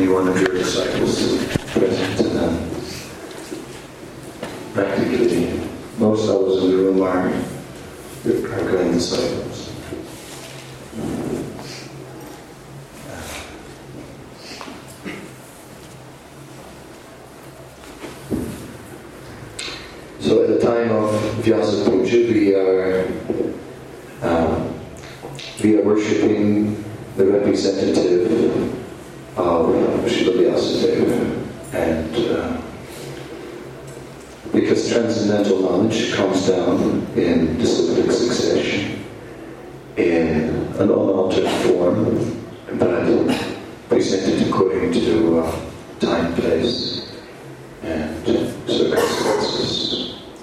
one of your disciples present, and practically most of us in the room are grand disciples. So at the time of Vyasa Puja, we are worshipping the representative of Srila Vyasadeva, and because transcendental knowledge comes down in disciplic succession in an unaltered form, but presented according to time, place, and circumstances.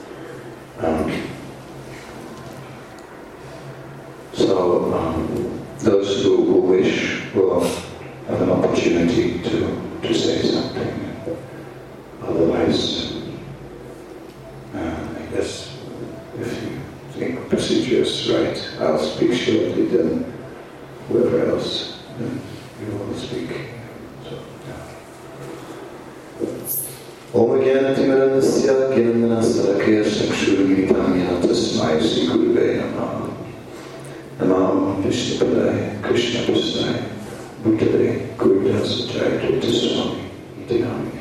Those who wish will have an opportunity to say something. Otherwise, I guess if you think the procedure is right, I'll speak shortly, then whoever else, then you will speak. Om Jnanatimranasya Gnanasarakya Chakshurumilitam Yena Tasmai Sri Gurave Namah. Namo Vishnupadaya Krishna Prasthaya Bhutale Gurudasa Jayadvaita Swami Iti Namini.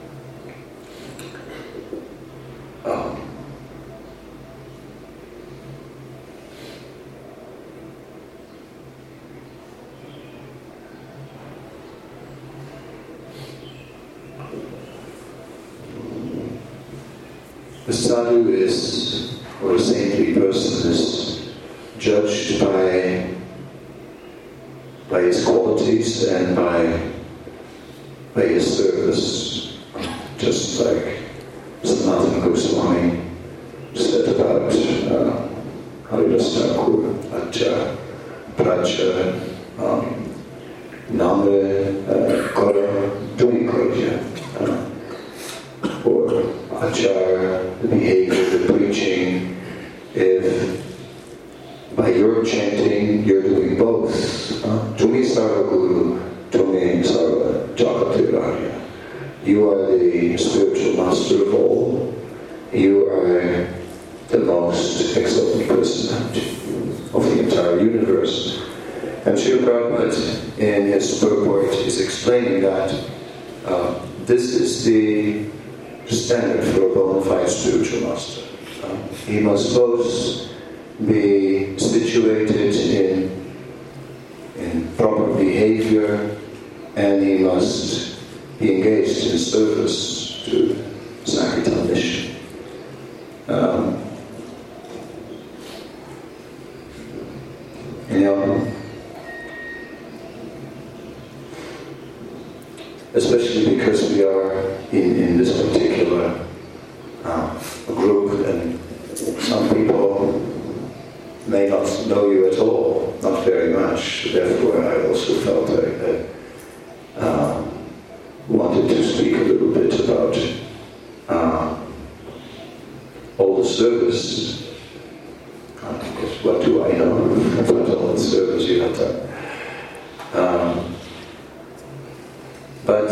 The sadhu is, or a saintly person is judged by his qualities and by his service, just like Sanatana Goswami said about Haridas Thakur, Acha, Pracha, Namre, Kara, Dunikodya, or Achara, the behavior, the preaching. If by your chanting, you're doing both. Tumi Sarva Guru, Tumi Sarva Jagatirarya. You are the spiritual master of all. You are the most exalted personality of the entire universe. And Srila Prabhupada, in his purport, is explaining that this is the standard for a bona fide spiritual master. He must both be situated in proper behavior, and he must be engaged in service to Sankirtan mission. Especially because we are in this particular group, and some people may not know you at all, not very much. Therefore, I also felt I wanted to speak a little bit about all the service. Because what do I know about all the service you have done? But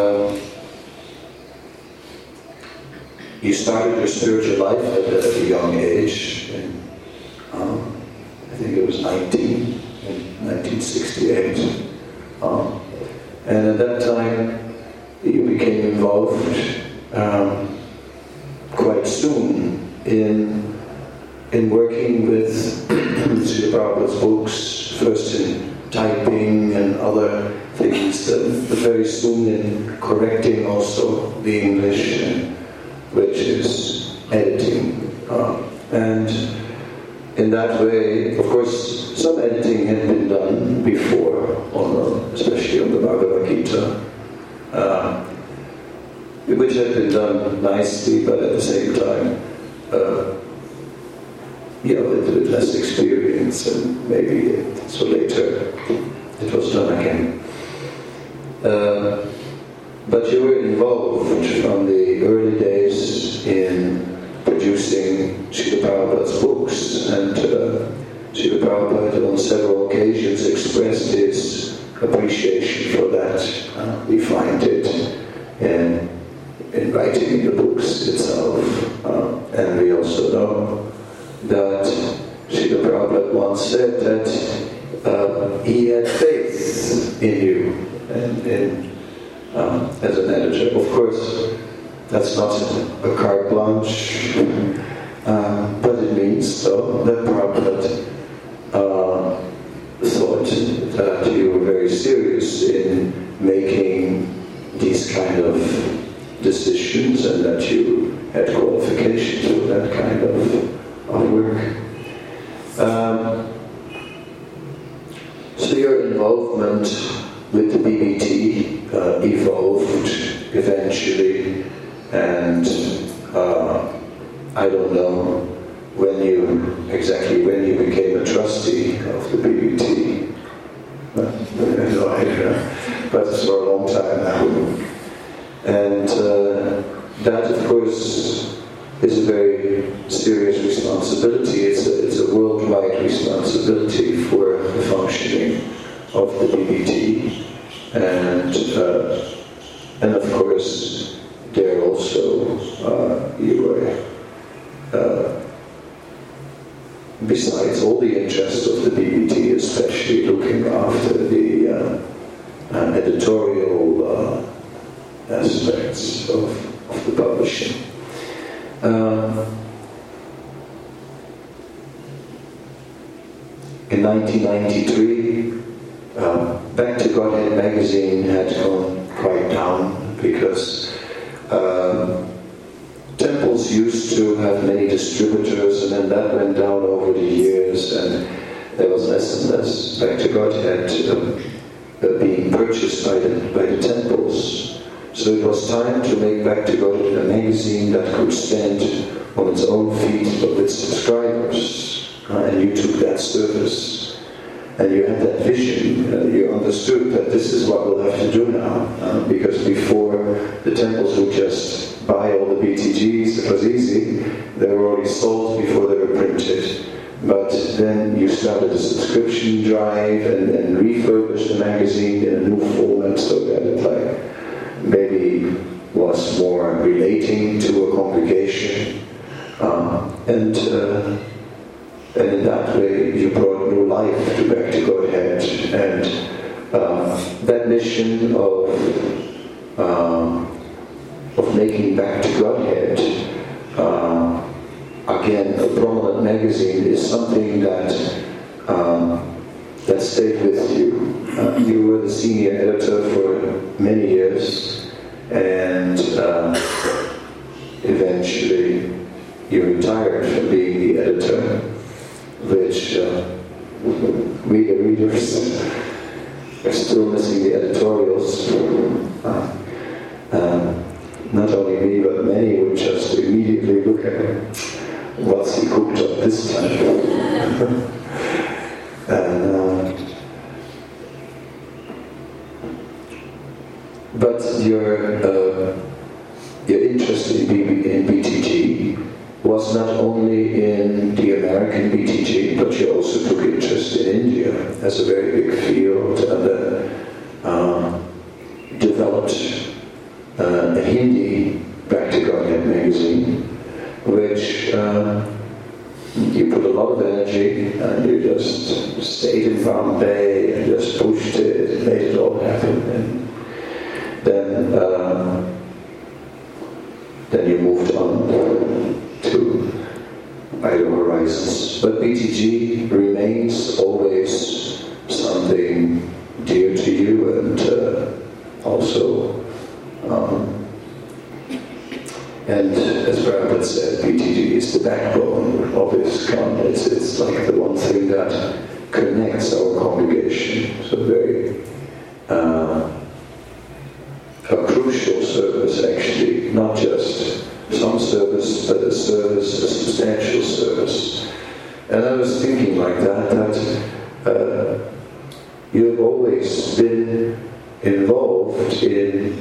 you started your spiritual life at a young age. I think it was 19, in 1968. And at that time, you became involved quite soon in working with Srila Prabhupada's books, first in typing and other things, very soon in correcting also the English, which is editing. And in that way, of course, some editing had been done before, especially on the Bhagavad Gita, which had been done nicely, but at the same time, with less experience, and maybe so later it was done again. But you were involved from the early days in producing Srila Prabhupada's books, and Srila Prabhupada on several occasions expressed his appreciation for that. We find it in writing in the books itself. And we also know that Srila Prabhupada once said that he had faith in you and as an editor. Of course, that's not a carte blanche, but it means though that Prabhupada thought that you were very serious in making these kind of decisions and that you had qualifications for that kind of work. So your involvement with the BBT evolved eventually, and I don't know when you became a trustee of the BBT. No idea, but it's for a long time now. And that, of course, is a very serious responsibility. It's a worldwide responsibility for the functioning of the BBT, and of course, there also you are. Besides all the interests of the BBT, especially looking after the editorial aspects of the publishing. In 1993, Back to Godhead magazine had gone quite down because temples used to have many distributors, and then that went down over the years, and there was less and less Back to Godhead being purchased by the temples. So it was time to make Back to Godhead a magazine that could stand on its own feet but with subscribers. And you took that service, and you had that vision. You understood that this is what we'll have to do now, because before the temples would just buy all the BTGs. It was easy. They were already sold before they were printed. But then you started a subscription drive and refurbished the magazine in a new format so that it maybe was more relating to a congregation. And in that way you brought new life to Back to Godhead. And that mission of making Back to Godhead again a prominent magazine is something that stayed with you. You were the senior editor for many years, and eventually you retired from being the editor, which we the readers are still missing the editorials. Not only me, but many would just immediately look at what's he cooked up this time. But your interest in BTG was not only in the American BTG, but you also took interest in India as a very big field, and developed a Hindi Back to Godhead magazine, which you put a lot of energy, and you just stayed in Bombay and just pushed it and made it all happen. And then you moved on to Idle Horizons. But BTG remains always something dear to you, and also and as Prabhupada said, BTG is the backbone of ISKCON. It's like the one thing that connects our congregation. So very a crucial service, actually, not just some service, but a service, a substantial service. And I was thinking like that you have always been involved in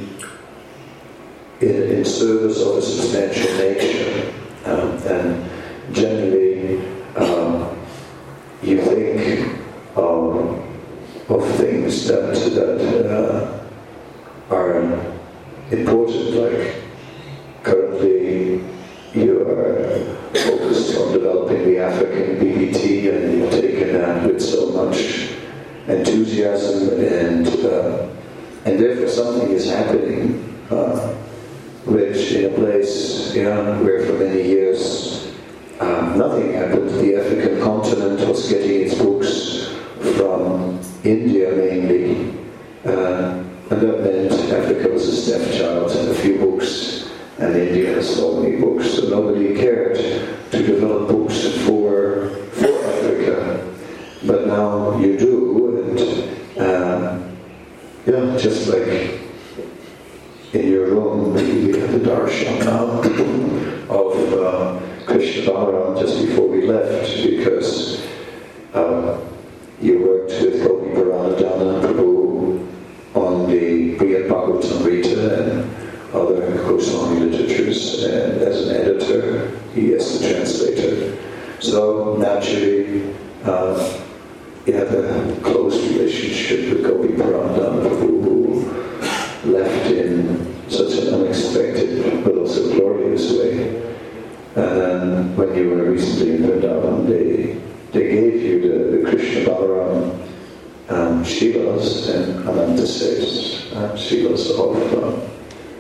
service of a substantial nature, and generally you think things that are important. Like currently, you are focused on developing the African BBT, and you've taken that with so much enthusiasm, and therefore something is happening, which in a place where for many years nothing happened. The African continent was getting its books from India mainly, and that meant Africa was a stepchild and a few books, and India has so many books, so nobody cared to develop books for Africa. But now you do, and just like in your room, we had a darshan now of Krishna Balaram just before we left, because you worked with Gopi Paranadhana Prabhu on the Brihad Bhagavatamrita and other Goswami literatures, and as an editor, he is the translator. So naturally, you have a close relationship with Gopi Paranadhana Prabhu, who left in such an unexpected but also glorious way. And then when you were recently in Vrindavan, they gave you the Krishna Balaram Shilas and Ananta Seth's Shilas of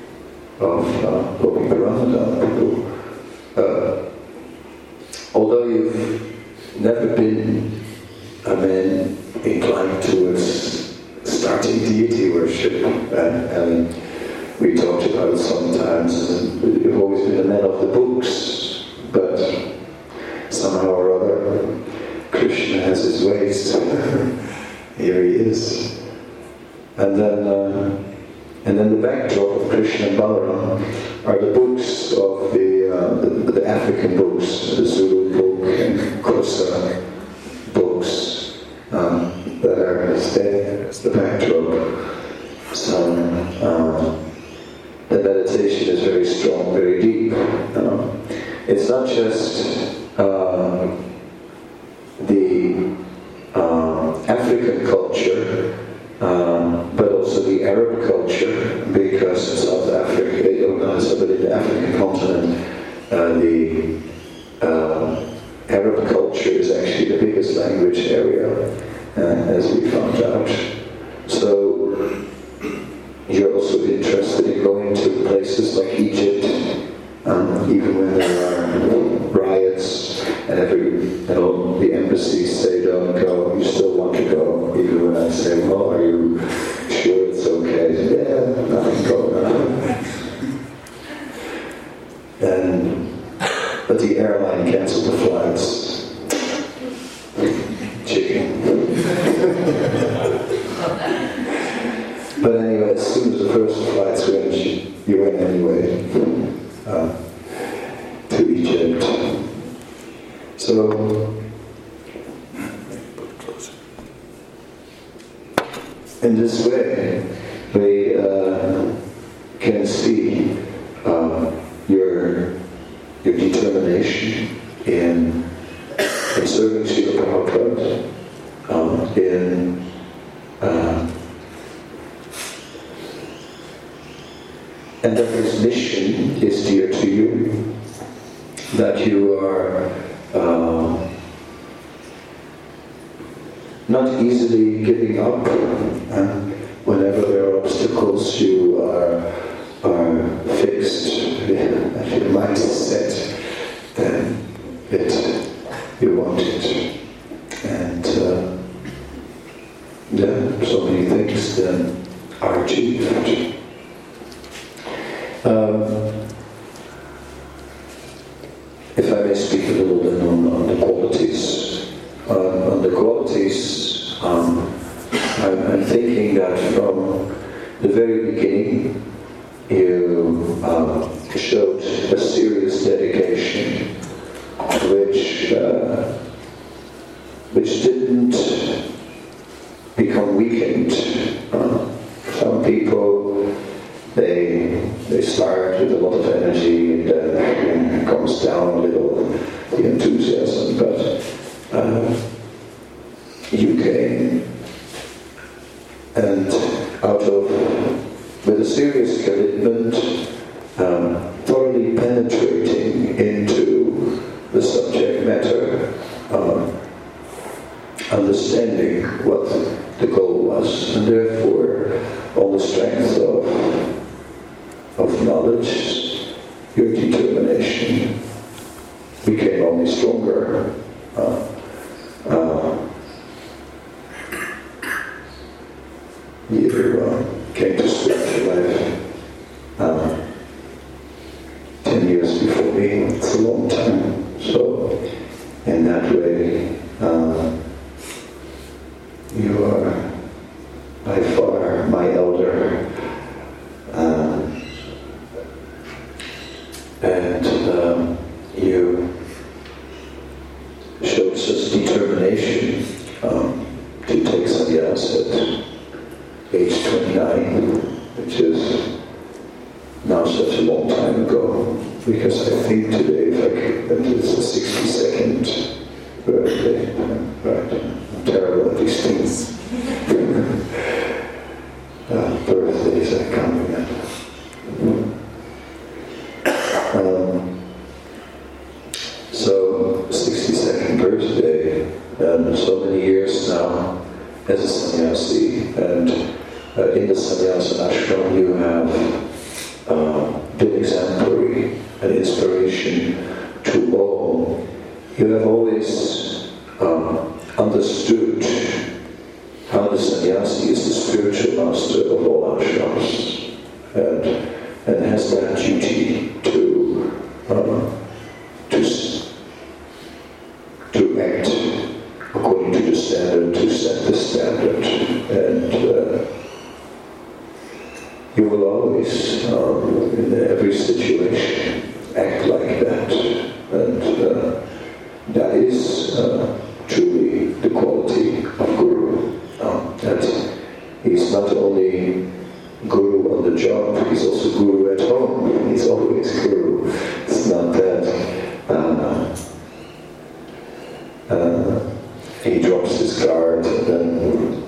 Gopi Paranadhana Prabhu. Although you've never been inclined towards starting deity worship, and we talked about it sometimes, and you've always been a man of the books, but somehow or other Krishna has his ways. Here he is. And then the backdrop of Krishna and Balaram are the books of the African books, the Zulu book and Kosa books that are there as the backdrop. So the meditation is very strong, very deep. It's not just the African culture, but also the Arab culture, because South Africa, but in the African continent, the Arab culture is actually the biggest language area, as we found out. So you're also interested in going to places like Egypt, even when there are riots and the embassies say don't go, you still want to go, even when I say, well, are you sure it's okay? Yeah, nothing going on. But the airline canceled the flights. Chicken. But anyway, as soon as the first flights went, you went anyway to Egypt. So, in this way, we can see your determination in serving Srila Prabhupada, and that his mission is dear to you, that you are not easily giving up, and whenever there are obstacles, you are fixed, and your mind is set, then you want it. And so many things then are achieved. If I may speak a little bit on the qualities. On the qualities, I'm thinking that from the very beginning you showed a serious dedication which didn't become weakened. Some people, they start with a lot of energy and then it comes down a little, the enthusiasm, but you came and out of, with a serious commitment, thoroughly penetrating into the subject matter, understanding what the goal was, and therefore, on the strength of knowledge, your determination became only stronger. You came to spiritual life 10 years before me. It's a long time. So, in that way, you are by far my elder. And you showed such determination to take sannyas at age 29, which is now such a long time ago, because I think today, that it's the 62nd birthday. Right? I'm terrible at these things. Birthdays, I can't remember. So, 62nd birthday, and so many years now as a sannyasi, and in the sannyasa ashram you have been exemplary and inspiration to all. You have always understood how the sannyasi is the spiritual master of all ashrams, and has that duty to act according to the standard, to set the standard, and you will always, in every situation, act like that, and that is truly the quality of Guru. That he's not only Guru on the job, he's also Guru at home. He's always Guru. It's not that he drops his guard and then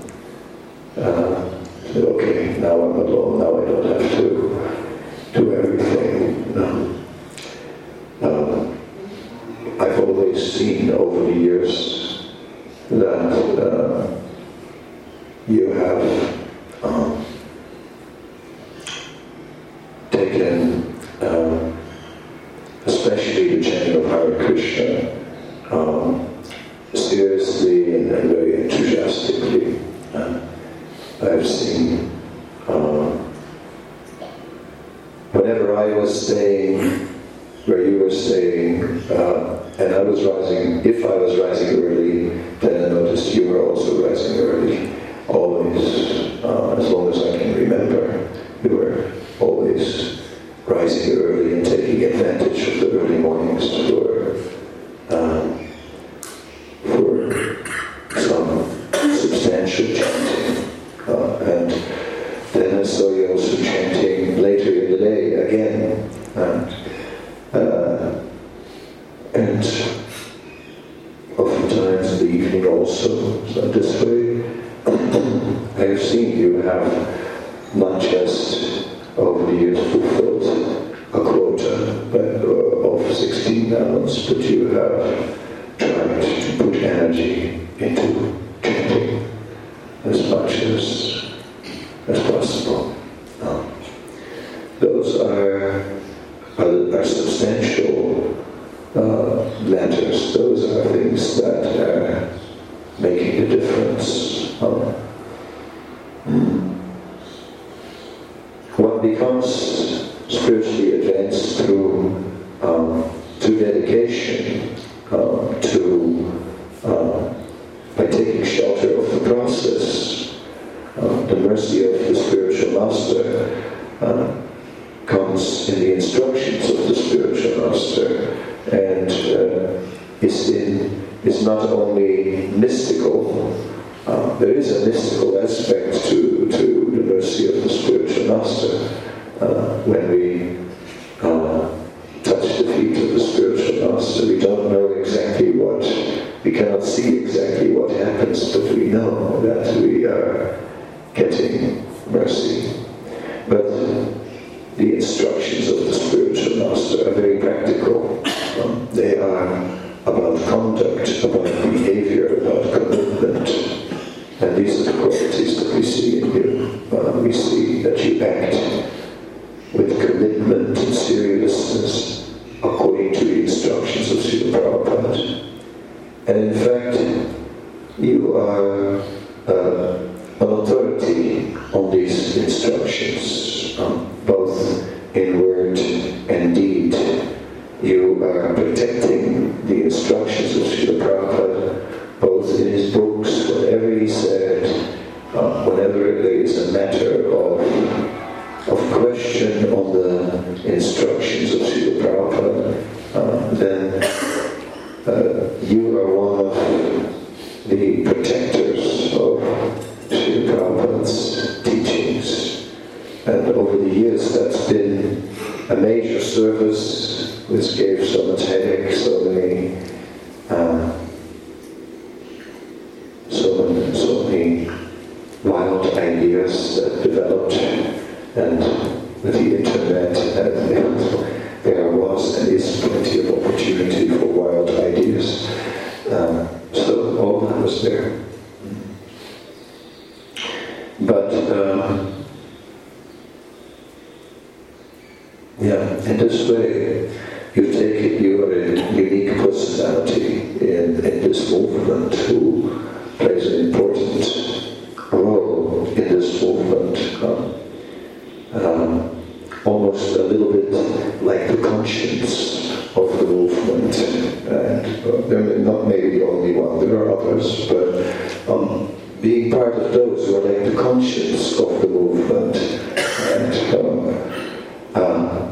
okay, now I'm alone, now I don't have to do everything. No. I've always seen over the years that you have taken, especially the chanting of Hare Krishna, seriously and very enthusiastically. I've seen, whenever I was staying where you were staying, and I was rising, if I was rising early, then I noticed you were also rising early. Always, as long as I can remember, you were always rising early and taking advantage of the early mornings for some substantial chanting. And then I saw you also chanting later in the day again. And oftentimes in the evening also. So this way, I have seen you have not just over the years fulfilled a quota of 16 gallons, but you have tried to put energy into chanting as much as possible. Those are substantial matters. Those are things that are making a difference. One becomes spiritually advanced through dedication, by taking shelter of the process. The mercy of the spiritual master comes in the instructions of the spiritual master, and is not only mystical. There is a mystical aspect to the mercy of the spiritual master. When we touch the feet of the spiritual master, we don't know exactly we cannot see exactly what happens, but we know that we are getting mercy. But the instructions of the spiritual master are very practical. They are about conduct, about behavior, about commitment. And these are the qualities that we see in you. We see that you act with commitment and seriousness according to the instructions of Srila Prabhupada. And in fact, you are an authority on these instructions, both in word and deed. You are protecting the instructions of Srila Prabhupada, both in his books, whatever he said, whenever there is a matter of question on the instructions of Srila Prabhupada, then you are one of the protectors of Srila Prabhupada's teachings. And over the years that's been a major service which gave so much headache, so many wild ideas that developed, and with the internet there was and is plenty of opportunity for wild ideas. So all that was there. But in this way, you are a unique personality in this movement who plays an important role in this movement. Almost a little bit like the conscience of the movement. And they're not maybe the only one, there are others, but being part of those who are like the conscience of the movement. And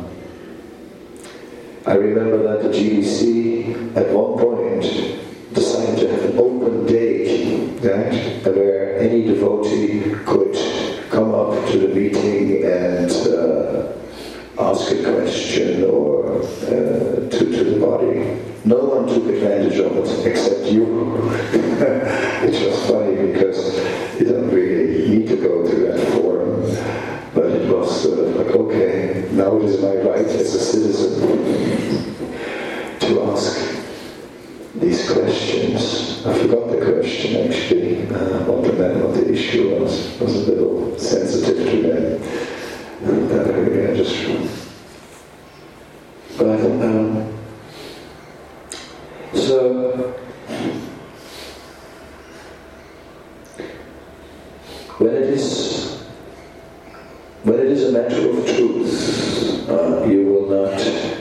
I remember that the GDC at one point decided to have an open day, where any devotee could come up to the meeting and ask a question or to the body. No one took advantage of it except you. Which was funny because you don't really need to go to that forum. But it was sort of like, okay, now it is my right as a citizen to ask these questions. I forgot the question actually, what the issue was. It was a little sensitive to them. So when it is a matter of truth, you will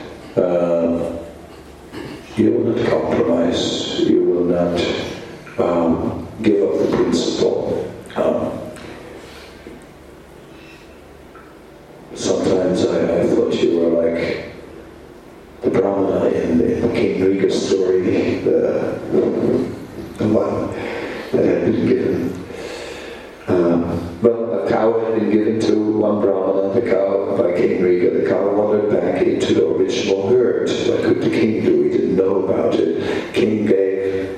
not compromise. You will not give up the principle. Sometimes I thought you were like the Brahmana in the King Riga story, the one that had been given. A cow had been given to one Brahmana, the cow by King Riga. The cow wandered back into the original herd. What could the king do? He didn't know about it. King gave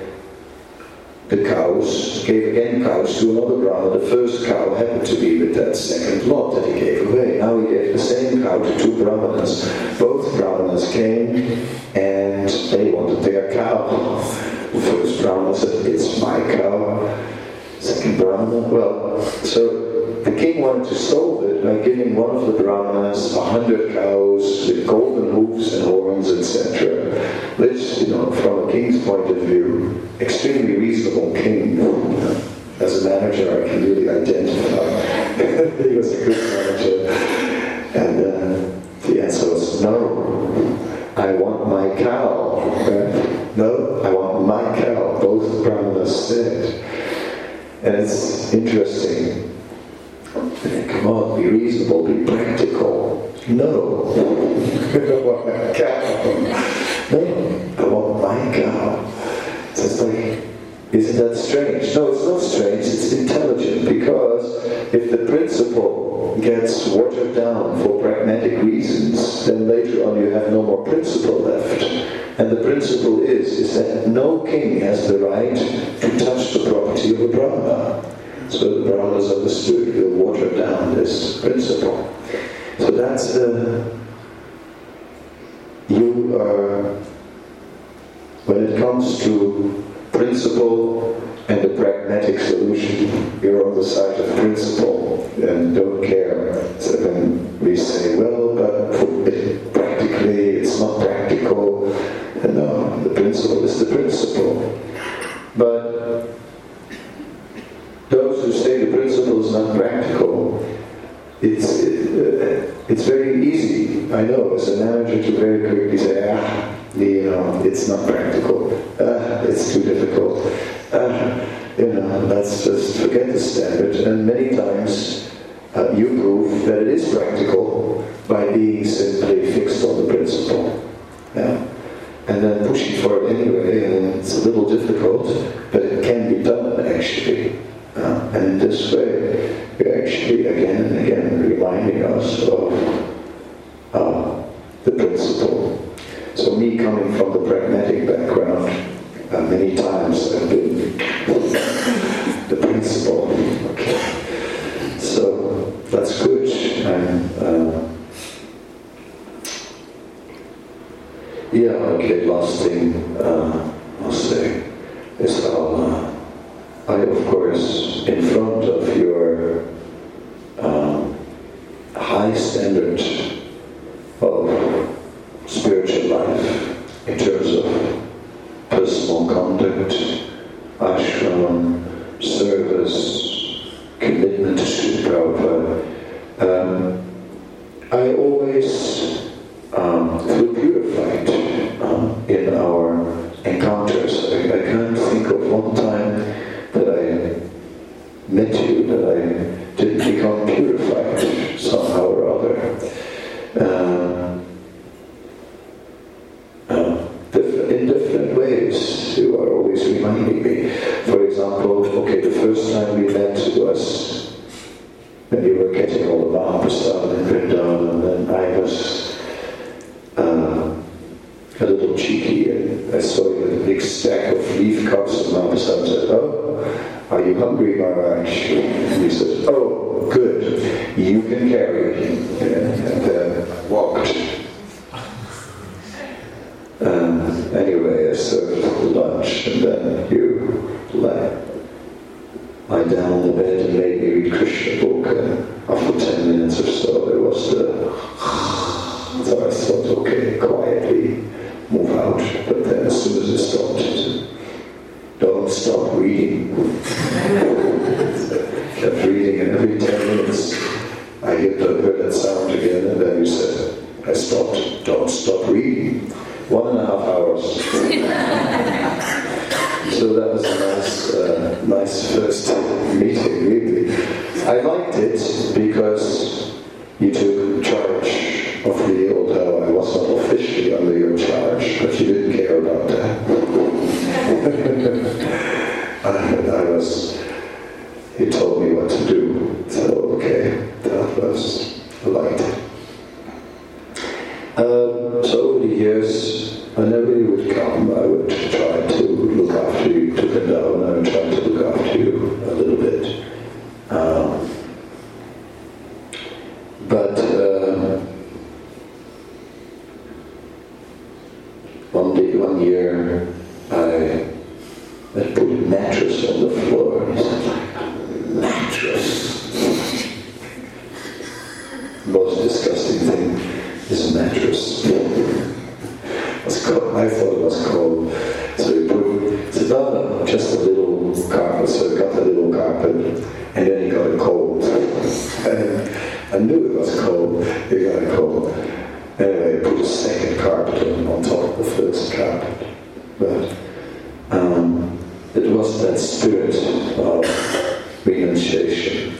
again cows to another Brahmana. The first cow happened to be with that second lot that he gave away. Now he gave the same cow to two Brahmanas. Both Brahmanas came and they wanted their cow. The first Brahmana said, "It's my cow." Second Brahmana, so the king wanted to solve it by giving one of the Brahmanas 100 cows with golden hoofs and horns, etc. Which, from a king's point of view, extremely reasonable king. As a manager, I can really identify. He was a good manager. And the answer was, no, I want my cow. No, I want my cow, both Brahmanas said. And it's interesting. Come on, be reasonable, be practical. No. I want my cow. No, I want my cow. So it's like, isn't that strange? No, it's not strange, it's intelligent, because if the principle gets watered down for pragmatic reasons, then later on you have no more principle left. And the principle is that no king has the right to touch the property of a Brahmana. So the brothers understood, we'll water down this principle. So that's you are, when it comes to principle and the pragmatic solution, you're on the side of principle and don't care. So when we say, well, but practically it's not practical, no, the principle is the principle. But those who say the principle is not practical, it's very easy, I know, as a manager to very quickly say, it's not practical, it's too difficult, let's just forget the standard. And many times you prove that it is practical by being simply fixed on the principle. Yeah? And then pushing for it anyway, and it's a little difficult, but it can be done actually. And in this way, you're actually again and again reminding us of the principle. So me coming from the pragmatic background, many times I've been the principle. Okay. So that's good. Last thing I'll say is I of course, in front of your high standard of spiritual life in terms of personal conduct, ashram, service, commitment to Srila Prabhupada, I always feel purified in our encounters. I can't think of one time that I met you that I didn't become purified somehow or other. In different ways, you are always reminding me. For example, the first time we met was when you were getting all the Mahaprasad in Vrindavan, and then I was a little cheeky, and I saw you with a big stack of leaf cups of Mahaprasad and said, "Oh, are you hungry, Maharaj?" And he said, "Oh, good, you can carry it." And then I walked. Anyway, I served lunch, and then you lie down on the bed and made me read Krishna book, and after 10 minutes or so, there was so I thought, okay, quietly move out, but then as soon as it stopped, he said, "Don't stop reading." Kept reading, and every 10 minutes I heard that sound again, and then you said, I stopped, "Don't stop reading." 1.5 hours. So that was a nice first meeting, really. I liked it because you took charge of the although I was not officially under your charge, but you didn't care about that. He told me what to do, so okay, I liked it. So over the years, whenever you would come, I would try to look after you, to Vrindavan, I would try to look after you a little bit. But one year, I put a mattress on the floor, and he said, "Like a mattress?" Most disgusting thing is a mattress. I thought it was cold. So he said, "No, just a little carpet." So he got a little carpet, and then he got it cold. And I knew it was cold. He got it cold. Anyway, he put a second carpet on top of the first carpet. But it was that spirit of renunciation.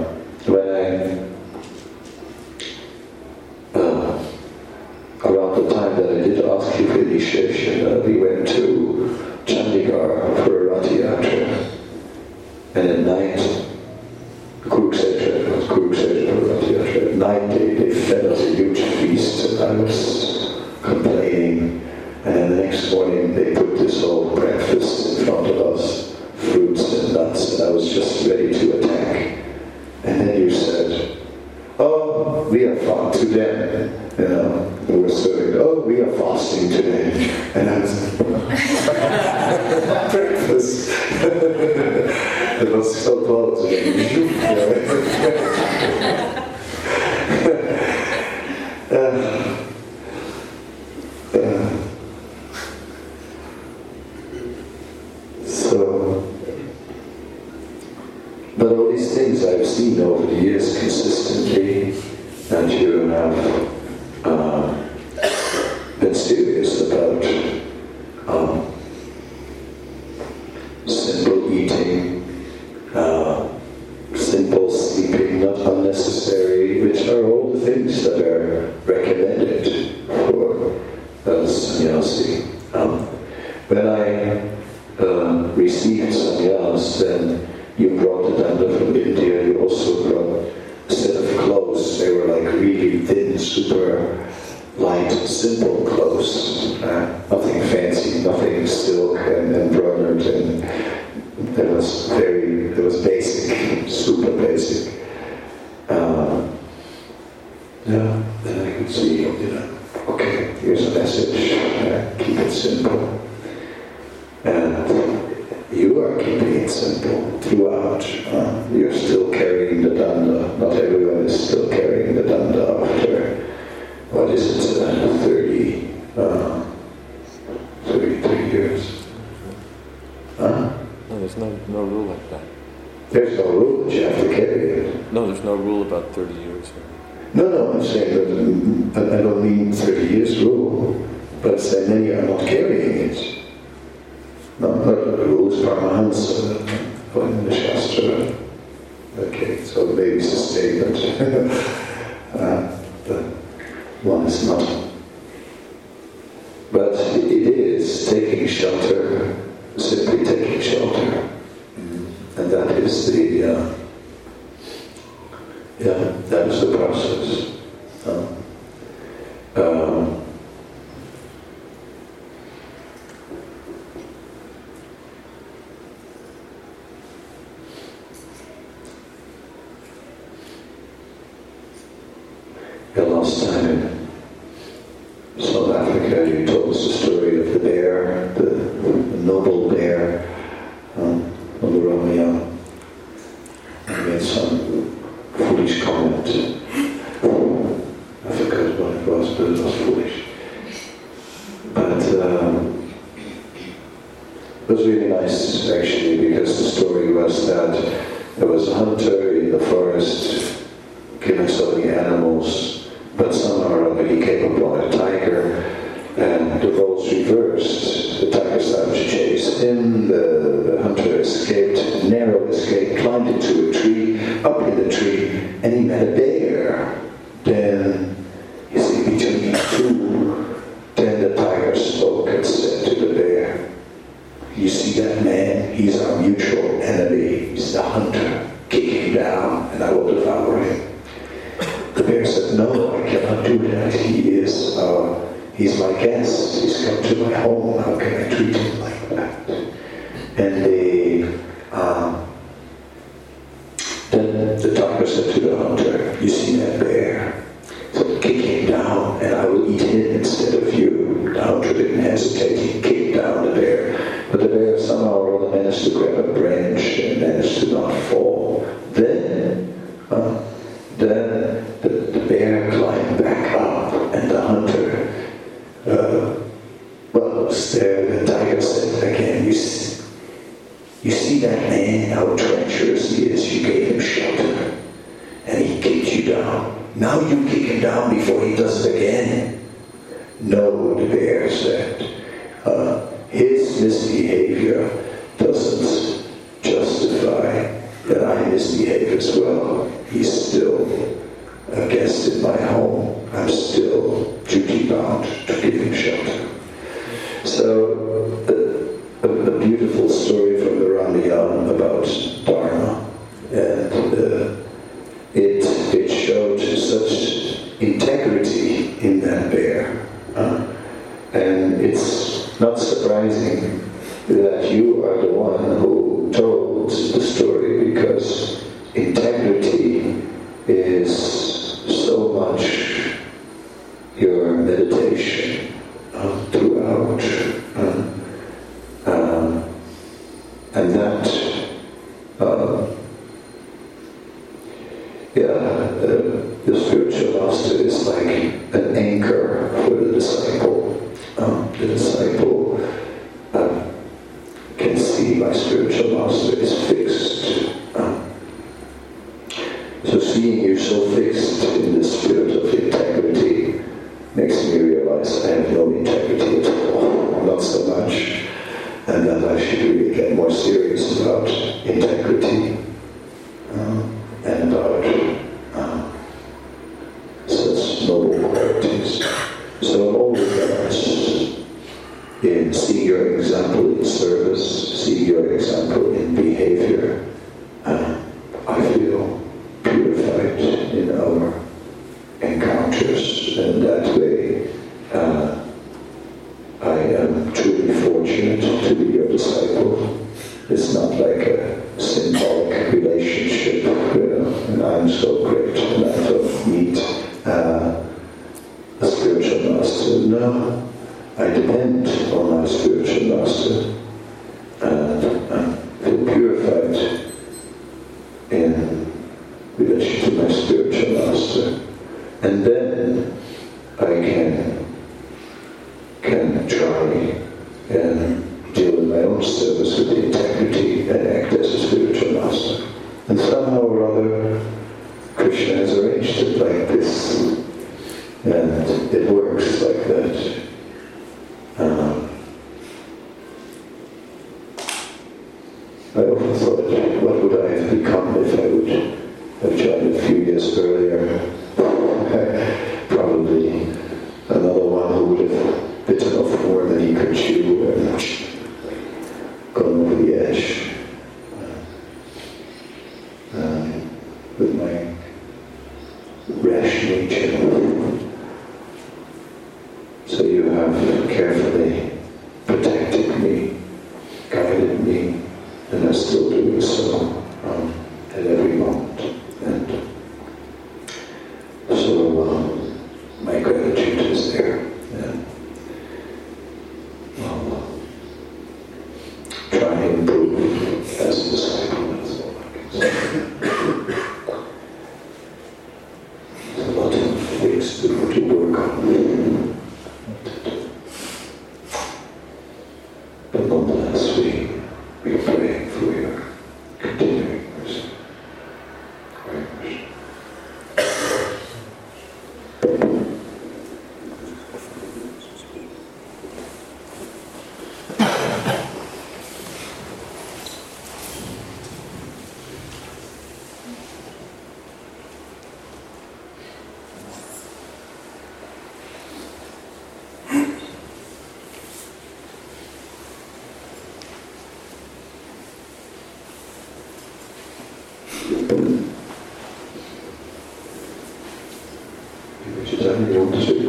Around the time that I did ask you for initiation, we went to Chandigarh for a Rath Yatra, and at night, Kurukshetra for Rath Yatra. At night they fed us a huge feast, and I was complaining. And the next morning they put this whole breakfast in front of us, fruits and nuts, and I was just ready to attack. to them, who were serving, oh, we are fasting today. And I was breakfast. It was so close to them. But all these things I've seen over the years consistently, and you have been serious about simple eating, simple sleeping, not unnecessary, which are all the things that are recommended for us sannyasi. When I received sannyas, then you brought the danda from India, you also brought a set of clothes. They were like really thin, super light, simple clothes. Nothing fancy, nothing silk and embroidered, and it was basic, super basic. Then I could see, okay, here's a message, keep it simple. And you are keeping it simple throughout. You're still carrying the danda. Not everyone is still carrying the danda after, 33 years. No, there's no rule like that. There's no rule that you have to carry it. No, there's no rule about 30 years. No, I'm saying that I don't mean 30 years rule, but I say many are not carrying it. No, the rule is Paramahansa in the Shastra. Okay, so maybe it's a statement. But one is not. But it is taking shelter, simply taking shelter. And that is that is the process. Last time in South Africa, you told us the story of the bear, the noble bear on the Ramaya. You made some foolish comment. I forgot what it was, but it was foolish. But it was really nice, actually, because the story was that there was a hunter in the forest killing so many animals, but somehow or other he came upon a tiger, and the roles reversed. The tiger started to chase him, the hunter escaped, narrow escape, climbed into a tree, up in the tree, and he met a bear. Then, you see, between the two, then the tiger spoke and said to the bear, you see that man? He's our mutual enemy. He's the hunter. Kick him down, and I will devour him. The bear said, no, I cannot do that. He's my guest. He's come to my home. How can I treat him like that? And then the tiger said to the hunter, you see that bear? So kick him down, and I will eat him instead of you. The hunter didn't hesitate. He kicked down the bear. But the bear somehow or other managed to grab a branch and managed to not fall. Then the bear climbed back up, and the hunter was there. The tiger said again, you see that man, how treacherous he is? You gave him shelter, and he kicked you down. Now you kick him down before he does it again. No, the bear said. His misbehavior doesn't justify that I misbehave as well. He's still a guest in my home. I'm still duty-bound to give him shelter. So, a beautiful story from the Ramayana about Dharma, and it showed such integrity in that bear. And it's not surprising that you are the one who told the story, because integrity is so much The spiritual master is like an anchor for the disciple. The disciple can see my spiritual master is fixed. So seeing you so fixed in the spirit of integrity makes me realize I have no integrity at all, not so much, and that I should really get more serious about integrity and about such noble qualities. So in all regards, in seeing your example in service, seeing your example in behavior, I feel purified in our encounters, and that way I am truly fortunate to be your disciple. It's not like a symbolic relationship, and I'm so great and I don't need a spiritual master. No, I depend on my spiritual master, and I feel purified in relation to my spiritual master, and then I can try and deal in my own service with integrity and act as a spiritual master. And somehow or other, Krishna has arranged it like this, and it works like that. I often thought, what would I have become if I would have joined a few years earlier? Probably another one who would have bitten off more than he could chew and gone over the edge. With my rash nature. So you have carefully protected me, guided me, and are still doing so at every moment. And so my gratitude is there. And I'll try and improve as a disciple. That's all I can say. There's a lot of things to work on. But nonetheless, we pray for your continuing mercy. Hare Krishna. You want to speak?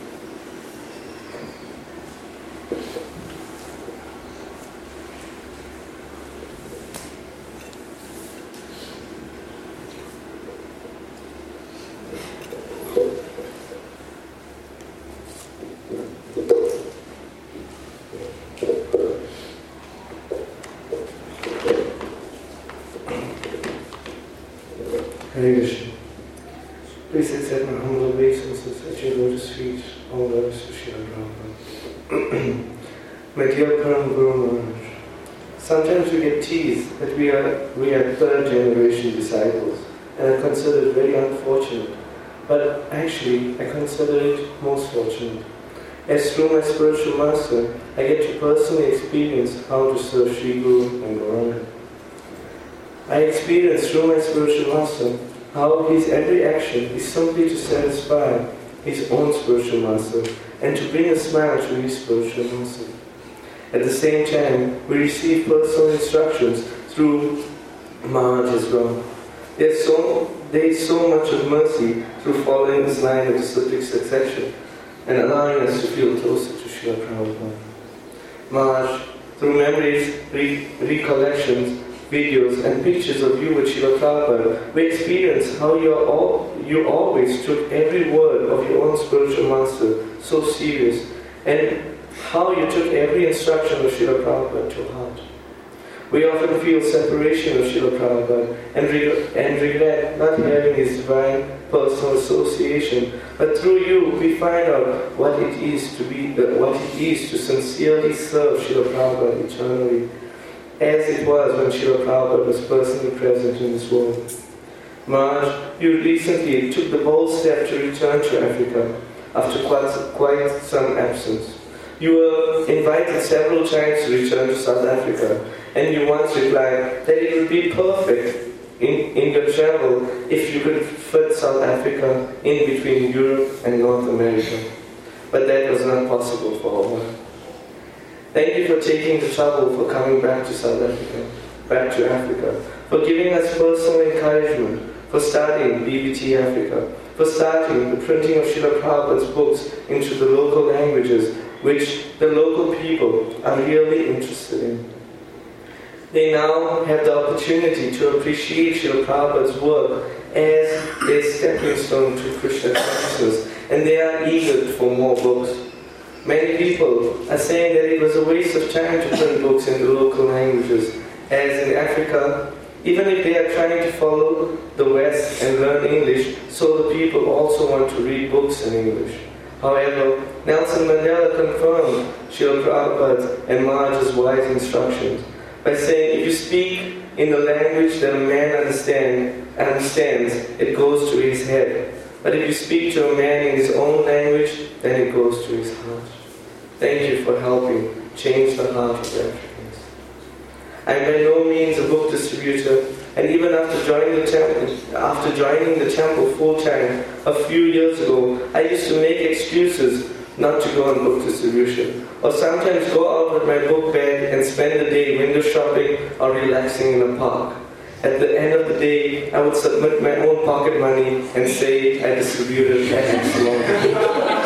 Hare Krishna. Please accept my humble obeisances at your lotus feet, all those to Srila Prabhupada. My dear Param Guru Maharaj, sometimes we get teased that we are third generation disciples and are considered very unfortunate, but actually I consider it most fortunate. As through my spiritual master, I get to personally experience how to serve Sri Guru and Gauranga. I experience through my spiritual master how his every action is simply to satisfy his own spiritual master and to bring a smile to his spiritual master. At the same time, we receive personal instructions through Maharaj as well. There is so much of mercy through following this line of the cyclic succession and allowing us to feel closer to Srila Prabhupada. Maharaj, through memories, recollections, videos and pictures of you with Srila Prabhupada, we experience how you always took every word of your own spiritual master so serious, and how you took every instruction of Srila Prabhupada to heart. We often feel separation of Srila Prabhupada and regret not having his divine personal association. But through you, we find out what it is to sincerely serve Srila Prabhupada eternally, as it was when Srila Prabhupada was personally present in this world. Maharaj, you recently took the bold step to return to Africa after quite some absence. You were invited several times to return to South Africa, and you once replied that it would be perfect in your travel if you could fit South Africa in between Europe and North America. But that was not possible for a while. Thank you for taking the trouble for coming back to South Africa, back to Africa, for giving us personal encouragement, for starting BBT Africa, for starting the printing of Srila Prabhupada's books into the local languages, which the local people are really interested in. They now have the opportunity to appreciate Srila Prabhupada's work as a stepping stone to Krishna consciousness, and they are eager for more books. Many people are saying that it was a waste of time to print books in the local languages, as in Africa, even if they are trying to follow the West and learn English, so the people also want to read books in English. However, Nelson Mandela confirmed Srila Prabhupada's and Maharaj's wise instructions by saying, if you speak in the language that a man understands, it goes to his head. But if you speak to a man in his own language, then it goes to his heart. Thank you for helping change the heart of Africans. I am by no means a book distributor, and even after joining the temple full-time a few years ago, I used to make excuses not to go on book distribution, or sometimes go out with my book bag and spend the day window shopping or relaxing in a park. At the end of the day, I would submit my own pocket money and say I distributed X long.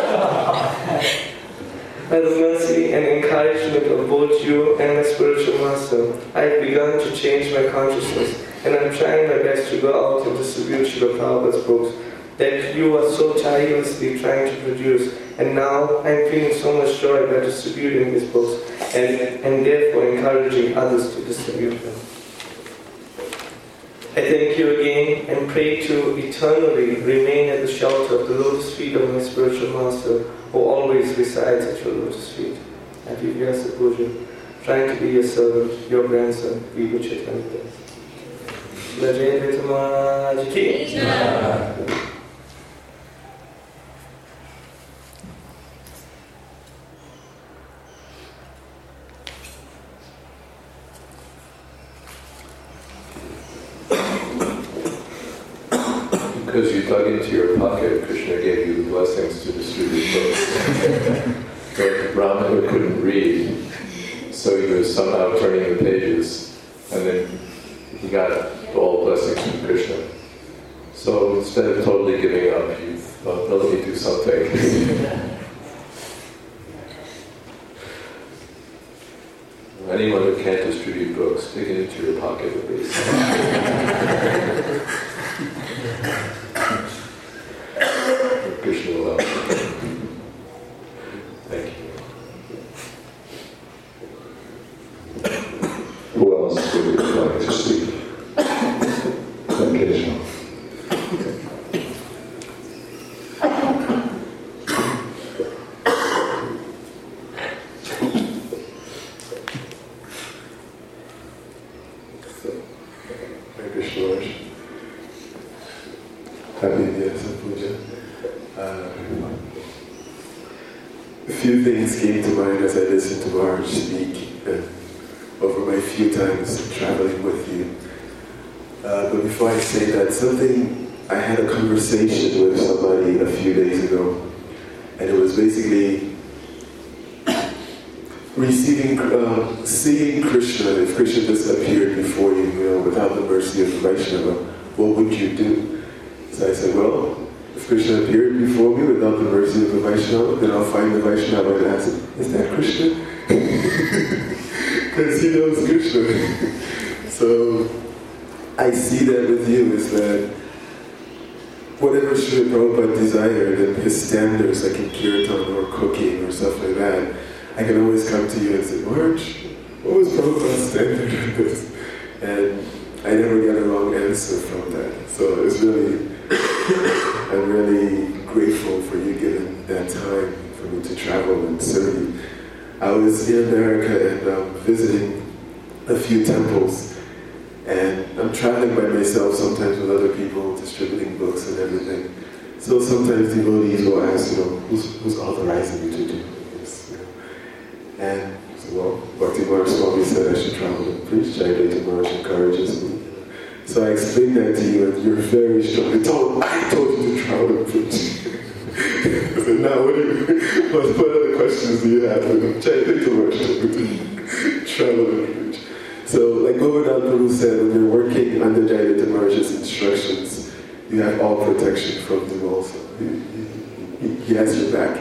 By the mercy and encouragement of both you and my spiritual master, I have begun to change my consciousness, and I'm trying my best to go out and distribute Srila Prabhupada's books that you are so tirelessly trying to produce, and now I'm feeling so much joy by distributing these books and therefore encouraging others to distribute them. I thank you again and pray to eternally remain at the shelter of the lotus feet of my spiritual master, who always resides at your lotus feet. Happy Vyasa Puja, trying to be your servant, your grandson, Vibhu Chaitanya. Lajendra Maharaj Ki. Because you dug into your pocket, Krishna gave you the blessings to distribute books. But Brahmana couldn't read, so he was somehow turning the pages, and then he got all blessings from Krishna. So instead of totally giving up, you thought, well, let me do something. Anyone who can't distribute books, dig it into your pocket at least. Krishna will help. Thank you. Who else would like to speak? Occasional. Happy Vyasa Puja. A few things came to mind as I listened to Maharaj speak over my few times traveling with you. But before I say that, I had a conversation with somebody a few days ago, and it was basically seeing Krishna. If Krishna just appeared before you, without the mercy of the Vaishnava, what would you do? So I said, well, if Krishna appeared before me without the mercy of the Vaishnava, then I'll find the Vaishnava and ask him, is that Krishna? Because he knows Krishna. So I see that with you is that whatever Srila Prabhupada desired and his standards, like in kirtan or cooking or stuff like that, I can always come to you and say, Maharaj, what was Prabhupada's standard on this? And I never got a wrong answer from that. So it's really, I'm really grateful for you giving that time for me to travel and serve you. I was in America and visiting a few temples, and I'm traveling by myself, sometimes with other people, distributing books and everything. So sometimes devotees will ask, who's authorizing you to do this? And well, Bhakti Maharaj Swami said I should travel and preach. Jayadeva Maharaj encourages me. So I explained that to you, and you're very strong. I told you to travel and preach. I said, now what other questions do you have? Jayadeva Maharaj travel and preach. So like Govardhan Prabhu said, when you're working under Jayadeva Maharaj's instructions, you have all protection from him also. He has your back.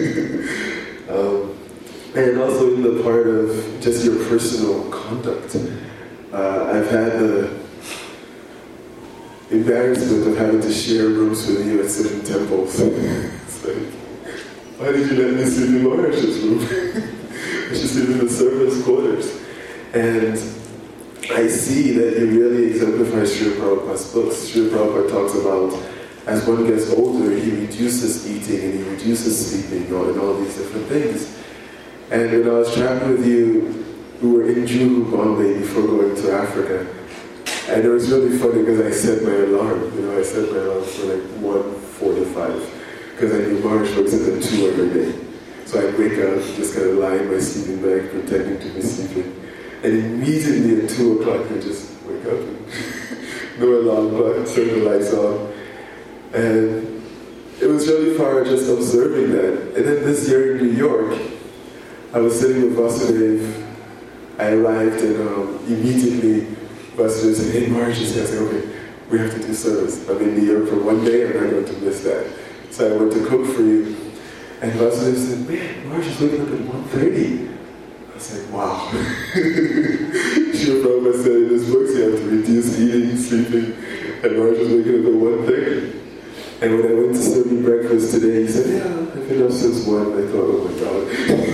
And also in the part of just your personal conduct. I've had the embarrassment of having to share rooms with you at certain temples. It's like, why did you let me sleep in Maharaj's room? I should sleep in the servants' quarters. And I see that you really exemplify Srila Prabhupada's books. Srila Prabhupada talks about as one gets older, he reduces eating and he reduces sleeping and all these different things. And when I was traveling with you, we were in Juhu, Bombay before going to Africa. And it was really funny because I set my alarm. I set my alarm for like 1:45 because I knew Maharaj works at 2 every day. So I'd wake up, just kind of lie in my sleeping bag, pretending to be sleeping. And immediately at 2 o'clock, I just wake up and no alarm clock, turn the lights on. And it was really fun just observing that. And then this year in New York, I was sitting with Vasudev. I arrived and immediately Vasudev said, hey Maharaj, I said, okay, we have to do service. I'm in New York for one day, I'm not going to miss that. So I went to cook for you. And Vasudev said, man, Maharaj is waking up at 1:30. I was like, wow. Srila Prabhupada said in his books you have to reduce eating, sleeping, and Maharaj was waking up at 1:30. And when I went to serve you breakfast today, he said, yeah, I've been up since 1. I thought, oh my God.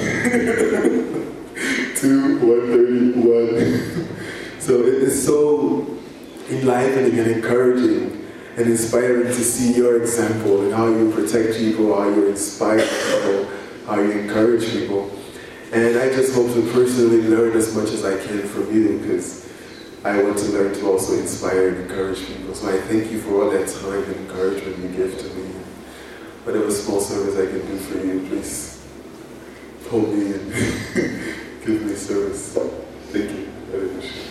2, 1:30, 1. So it is so enlivening and encouraging and inspiring to see your example and how you protect people, how you inspire people, how you encourage people. And I just hope to personally learn as much as I can from you because I want to learn to also inspire and encourage people. So I thank you for all that time and encouragement you give to me. Whatever small service I can do for you, please hold me and give me service. Thank you. Hare Krishna.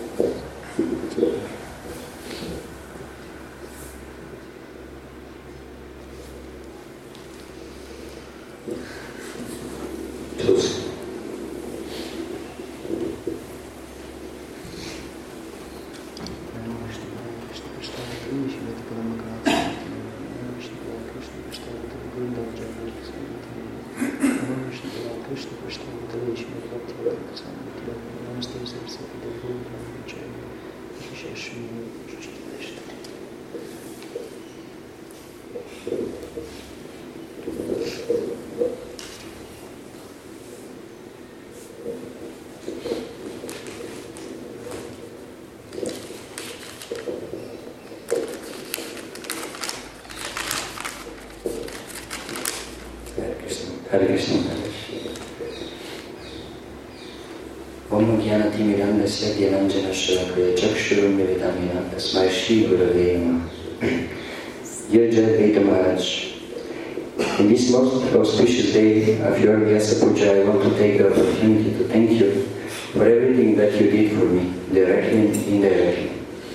Hare Krishna. Om Jnana Timirandasya Gyananjana Shalakaya Chakshurum Militamina Tasmai Shri Gurave Namaha. Dear Jayadeva Maharaj, in this most auspicious day of your Vyasa Puja, I want to take the opportunity to thank you for everything that you did for me, directly and indirectly.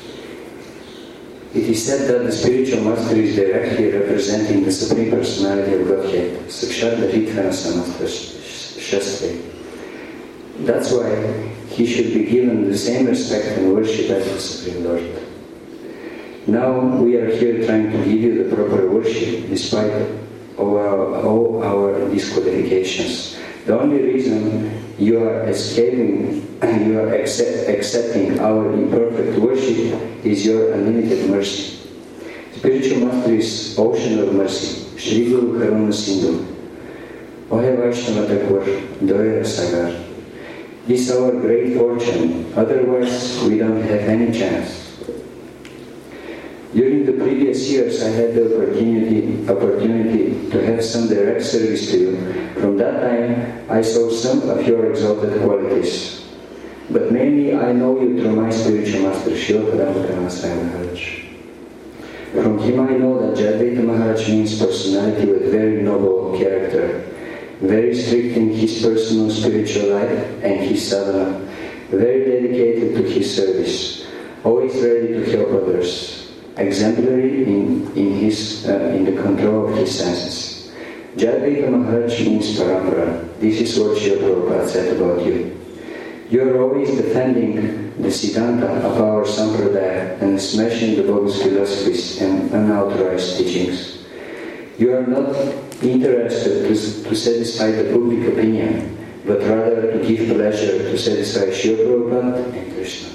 It is said that the spiritual master is directly representing the Supreme Personality of Godhead, Sakshat Dharithana Samastha Shastre. That's why he should be given the same respect and worship as the Supreme Lord. Now we are here trying to give you the proper worship despite all our disqualifications. The only reason you are escaping and you are accepting our imperfect worship is your unlimited mercy. Spiritual Master is ocean of mercy, Shri Guru Karuna Sindhu, Ohe Vaishnava Thakur, Doya Sagar. This is our great fortune, otherwise we don't have any chance. During the previous years, I had the opportunity to have some direct service to you. From that time, I saw some of your exalted qualities. But mainly, I know you through my spiritual master, Srila Kadamba Swami Maharaj. From him, I know that Jadvaita Maharaj means personality with very noble character, very strict in his personal spiritual life and his sadhana, very dedicated to his service, always ready to help others, exemplary in the control of his senses. Jadvaita Maharaj means parampara. This is what Srila Prabhupada said about you. You are always defending the Siddhanta of our Sampradaya and smashing the bogus philosophies and unauthorized teachings. You are not interested to satisfy the public opinion, but rather to give pleasure to satisfy Srila Prabhupada and Krishna.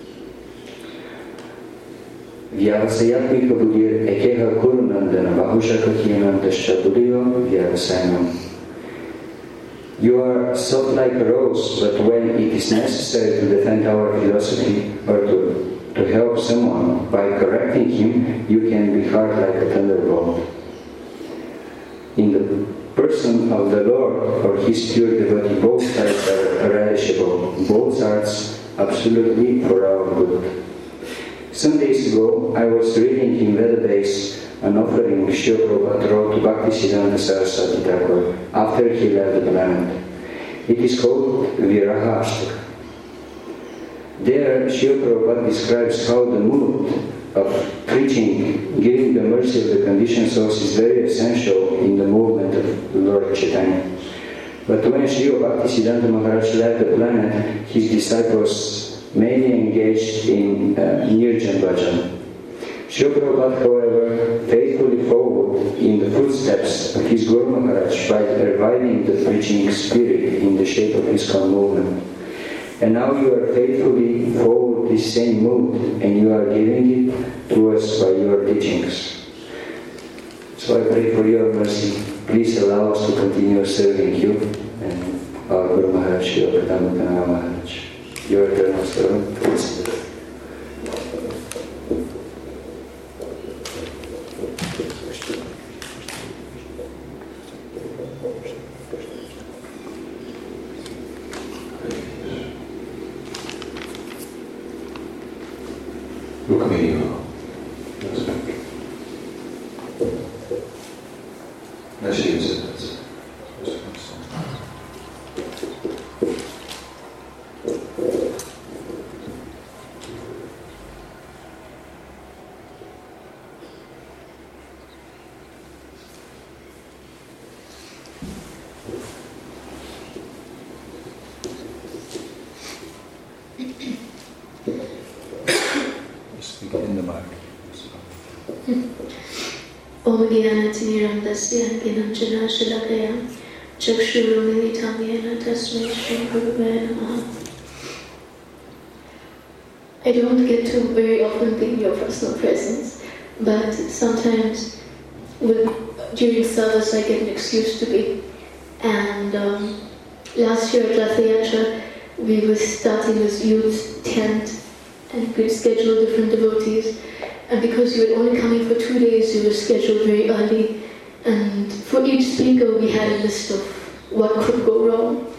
Vyavasayatmika buddhir ekeha kurunandana bahushakatyanandascha buddhiyo vyavasayanam. You are soft like a rose, but when it is necessary to defend our philosophy or to help someone by correcting him, you can be hard like a thunderbolt. In the person of the Lord or his pure devotee, both sides are relishable, both sides absolutely for our good. Some days ago, I was reading in Vedabase an offering Srila Prabhupada wrote to Bhaktisiddhanta Saraswati Thakur after he left the planet. It is called Viraha Ashtaka. There, Srila Prabhupada describes how the mood of preaching, giving the mercy of the conditioned souls is very essential in the movement of Lord Chaitanya. But when Srila Bhaktisiddhanta Maharaj left the planet, his disciples mainly engaged in Nirjan Bhajan. Srila Prabhupada, however, faithfully followed in the footsteps of his Guru Maharaj by reviving the preaching spirit in the shape of ISKCON movement. And now you are faithfully followed this same mood, and you are giving it to us by your teachings. So I pray for your mercy. Please allow us to continue serving you and our Guru Maharaj, Srila Kadamba Maharaj. Your eternal servant, please. Om Gyanatiram Dasya Gyananjana Shalakaya Chakshurumilitam Yena Tasmai Shri Gurave Namaha. I don't get to very often be in your personal presence, but sometimes during service I get an excuse to be. And last year at Ratha Yatra, we were starting this youth tent and we'd schedule different devotees. And because you were only coming for 2 days, you were scheduled very early. And for each speaker, we had a list of what could go wrong.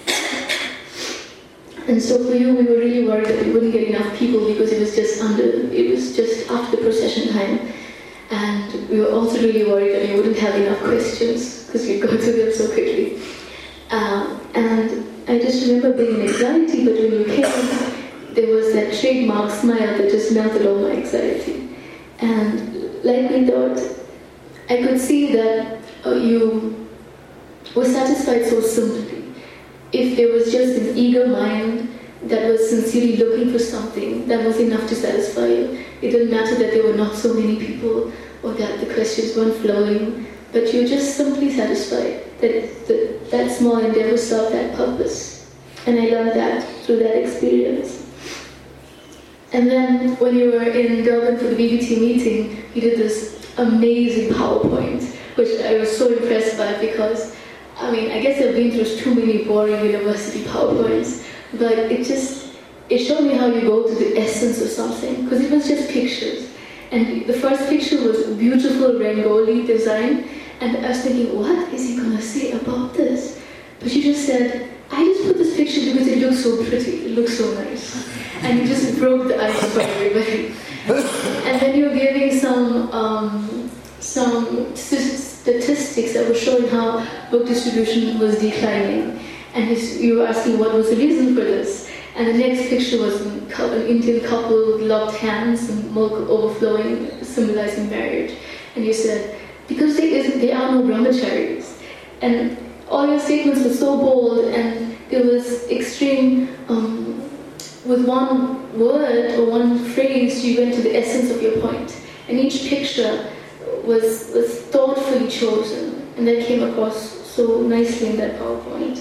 And so for you, we were really worried that we wouldn't get enough people because it was just after the procession time. And we were also really worried that we wouldn't have enough questions because we'd go through them so quickly. And I just remember being in anxiety, but when you came, there was that trademark smile that just melted all my anxiety. And like we thought, I could see that you were satisfied so simply. If there was just an eager mind that was sincerely looking for something, that was enough to satisfy you. It didn't matter that there were not so many people or that the questions weren't flowing, but you were just simply satisfied that small endeavor served that purpose. And I learned that through that experience. And then when you were in Durban for the BBT meeting, you did this amazing PowerPoint, which I was so impressed by because, I guess I've been through too many boring university PowerPoints, but it showed me how you go to the essence of something, because it was just pictures. And the first picture was a beautiful Rangoli design, and I was thinking, what is he going to say about this? But you just said, I just put this picture because it looks so pretty, it looks so nice. And you just broke the ice for everybody. And then you were giving some statistics that were showing how book distribution was declining. And you were asking what was the reason for this. And the next picture was an Indian couple with locked hands and milk overflowing, symbolizing marriage. And you said, because there are no brahmacharis. And all your statements were so bold, and there was extreme, with one word or one phrase, you went to the essence of your point. And each picture was thoughtfully chosen, and that came across so nicely in that PowerPoint.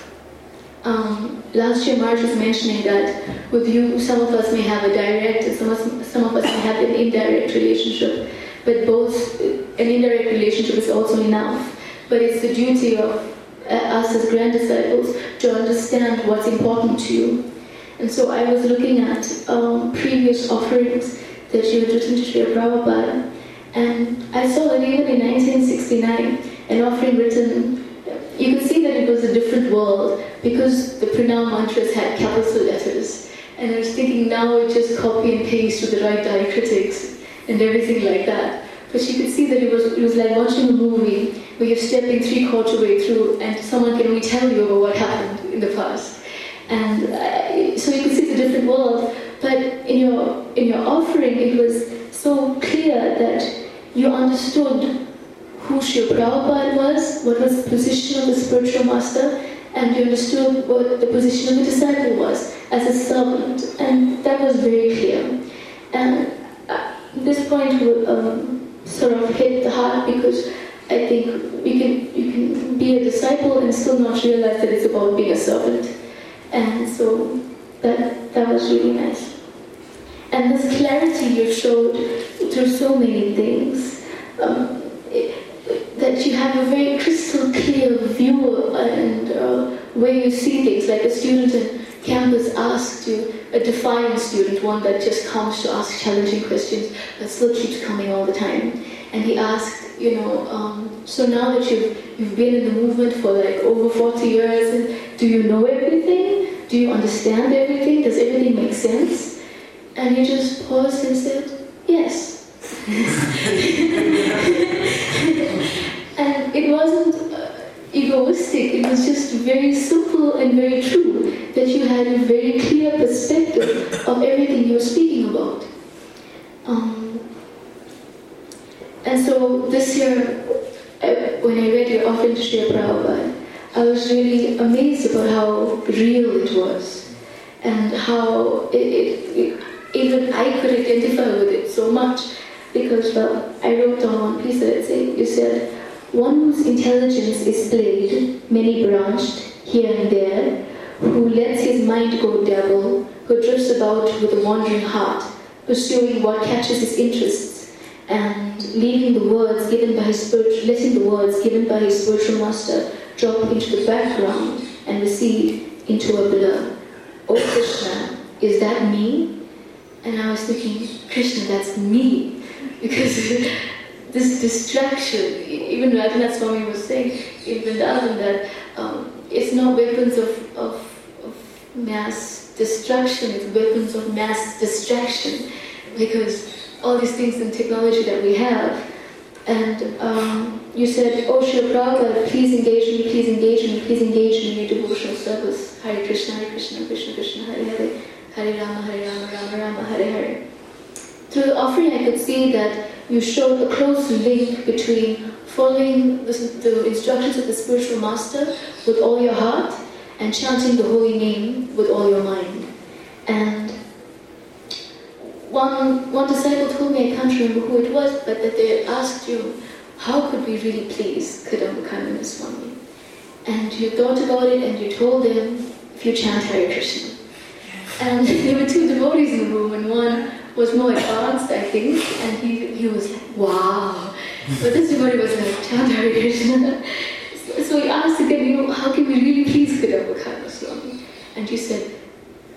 Last year, Marge was mentioning that with you, some of us may have a direct, and some of us may have an indirect relationship, but both, an indirect relationship is also enough. But it's the duty of us as grand disciples to understand what's important to you. And so I was looking at previous offerings that you had written to Srila Prabhupada, and I saw that even in 1969, an offering written, you could see that it was a different world because the pranam mantras had capital letters. And I was thinking now it just copy and paste with the right diacritics and everything like that. But you could see that it was like watching a movie where you're stepping 3/4 way through and someone can only tell you about what happened in the past. And so you could see the different world. But in your offering, it was so clear that you understood who Srila Prabhupada was, what was the position of the spiritual master, and you understood what the position of the disciple was as a servant. And that was very clear. And this point will sort of hit the heart, because I think you can be a disciple and still not realize that it's about being a servant. And so that was really nice. And this clarity you showed through so many things, that you have a very crystal clear view and way you see things. Like a student in campus asked you, a defiant student, one that just comes to ask challenging questions, but still keeps coming all the time. And he asked, so now that you've been in the movement for like over 40 years, do you know everything? Do you understand everything? Does everything make sense? And you just paused and said, yes. And it wasn't egoistic, it was just very simple and very true, that you had a very clear perspective of everything you were speaking about. And so this year, when I read your offering to Srila Prabhupada, I was really amazed about how real it was, and how even I could identify with it so much, because I wrote down one piece that you said, one whose intelligence is played, many-branched, here and there, who lets his mind go dabble, who drifts about with a wandering heart, pursuing what catches his interests, and letting the words given by his spiritual master drop into the background and recede into a blur. Oh Krishna, is that me? And I was thinking, Krishna, that's me. Because this distraction, even Radhanath Swami was saying in Vrindavan that it's not weapons of mass destruction, it's weapons of mass distraction. Because all these things in technology that we have, and you said, oh Srila Prabhupada, please engage me in your devotional service. Hare Krishna, Krishna Krishna, Hare Hare, Hare Rama, Rama Rama, Hare Hare. Through the offering, I could see that you showed a close link between following the instructions of the spiritual master with all your heart and chanting the holy name with all your mind. And one disciple told me, I can't remember who it was, but that they asked you, how could we really please Kadamba Swami? And you thought about it and you told them, if you chant Hare Krishna. And there were two devotees in the room, and one was more advanced, I think, and he was like, wow. But this devotee was like, chant Hare Krishna. So he asked again, how can we really please Kadamba Swami? And you said,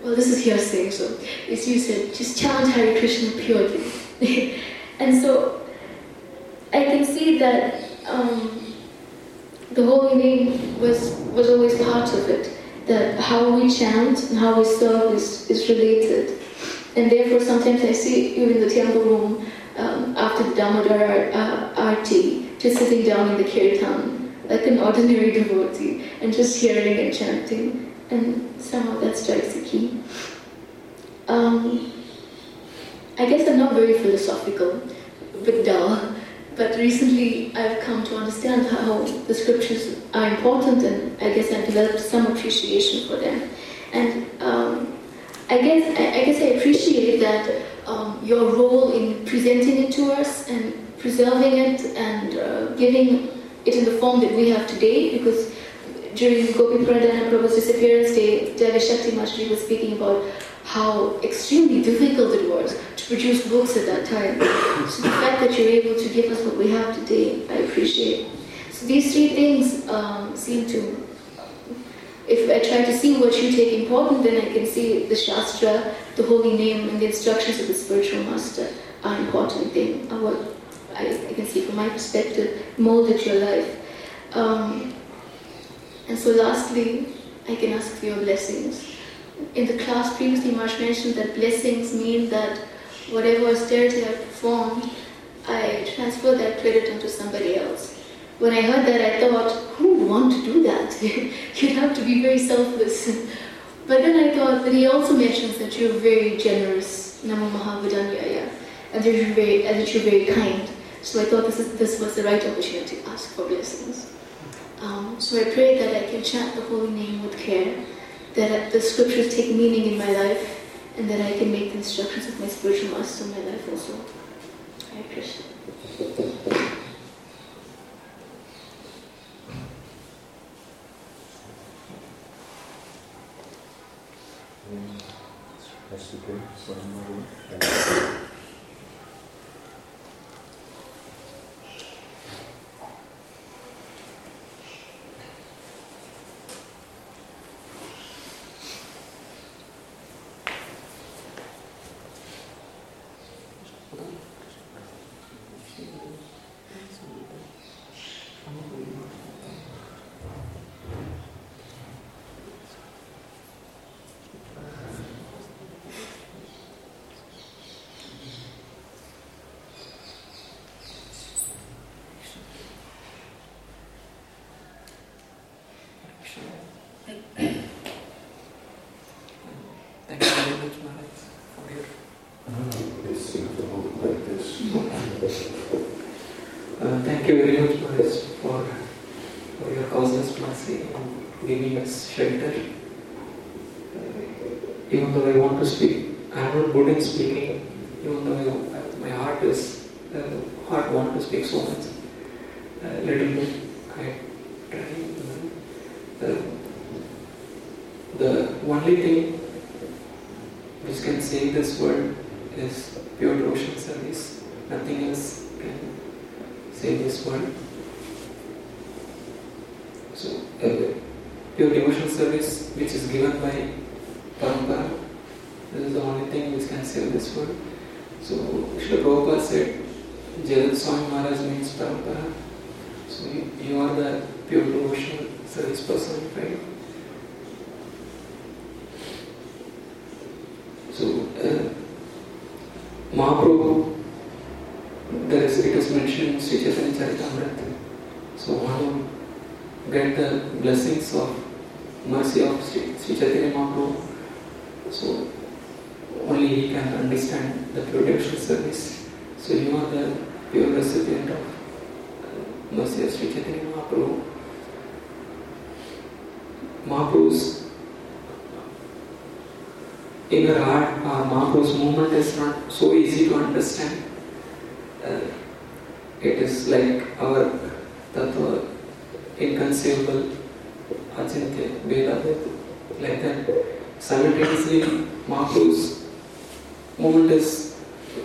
well, this is hearsay, so as you said, just chant Hare Krishna purely. And so I can see that the holy name was always part of it, that how we chant and how we serve is related. And therefore sometimes I see you in the temple room after the Damodar Aarti, just sitting down in the kirtan, like an ordinary devotee, and just hearing and chanting. And somehow that strikes a key. I guess I'm not very philosophical, a bit dull, but recently I've come to understand how the scriptures are important, and I guess I've developed some appreciation for them. And I guess I appreciate that your role in presenting it to us and preserving it and giving it in the form that we have today, because during Gopi Pradana Prabhu's disappearance day, Devashakti Mataji was speaking about how extremely difficult it was to produce books at that time. So the fact that you're able to give us what we have today, I appreciate. So these three things seem to, if I try to see what you take important, then I can see the Shastra, the holy name, and the instructions of the spiritual master are important things, are what I can see from my perspective molded your life. And so lastly, I can ask for your blessings. In the class previously, Marsh mentioned that blessings mean that whatever austerity I performed, I transfer that credit onto somebody else. When I heard that, I thought, who would want to do that? You'd have to be very selfless. But then I thought, but he also mentions that you're very generous, Namo Mahavadanyaya, and that you're very kind. So I thought this was the right opportunity to ask for blessings. So I pray that I can chant the holy name with care, that the scriptures take meaning in my life, and that I can make the instructions of my spiritual master in my life also. Hare Krishna. Thank you very much, Maharaj, for your... thank you very much, Maharaj, for your causeless mercy and giving us shelter. Even though I want to speak, I am not good in speaking, even though my heart want to speak so much. Little bit, I try. The only thing which can save this world is pure devotion service. Nothing else can save this world. So, pure devotion service which is given by Parampara, this is the only thing which can save this world. So, Srila Prabhupada said, Jayadvaita Swami Maharaj means Parampara. So, you are the pure devotion service person, right? So, Mahaprabhu, it is mentioned in Sri Chaitanya Charitamrita. So, one to get the blessings of mercy of Sri Chaitanya Mahaprabhu, so only he can understand the pure devotional service. So, you are the pure recipient of mercy of Sri Chaitanya Mahaprabhu. Mahaprabhu's inner heart, Mahaprabhu's movement is not so easy to understand. It is like our tattva, inconceivable, achintya, Veda, like that. Simultaneously, Mahaprabhu's movement is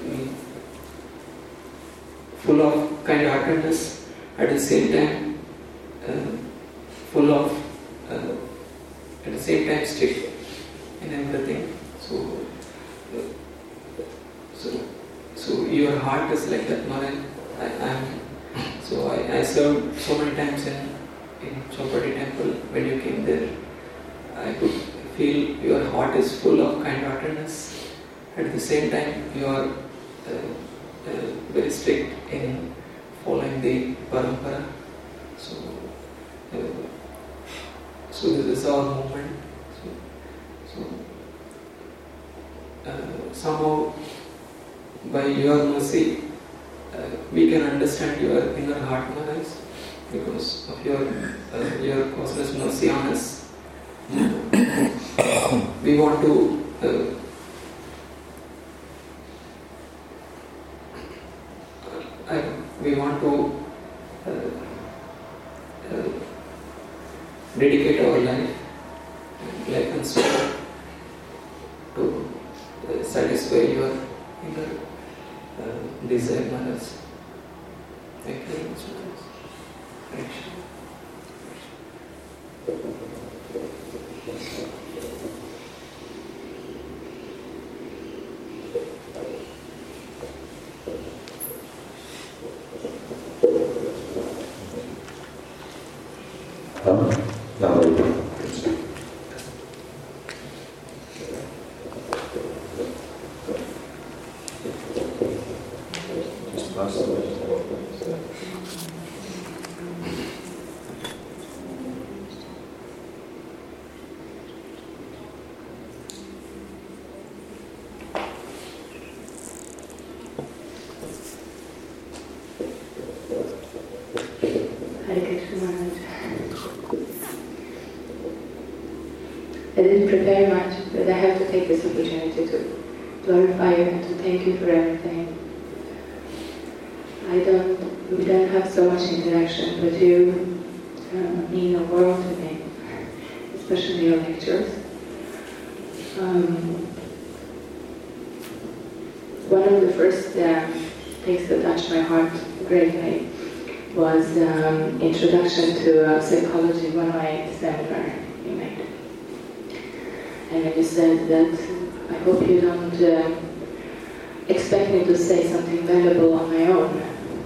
full of kind-heartedness, at the same time full of, at the same time strict in everything. heart is like that, Maharaj. I served so many times in Chowpatty temple. When you came there, I could feel your heart is full of kind-heartedness. At the same time, you are very strict in following the parampara. So this is our movement. Somehow, by your mercy, we can understand your inner heart, Maharaj, because of your causeless mercy on us. We want to dedicate our life and soul to satisfy your inner desire, Maharaj. Thank you very much, Maharaj. Thank you. I didn't prepare much, but I have to take this opportunity to glorify you and to thank you for everything. We don't have so much interaction, but you mean the world to me, especially your lectures. One of the first things that touched my heart greatly was Introduction to Psychology 108 seminar you made. And when you said that, I hope you don't expect me to say something valuable on my own.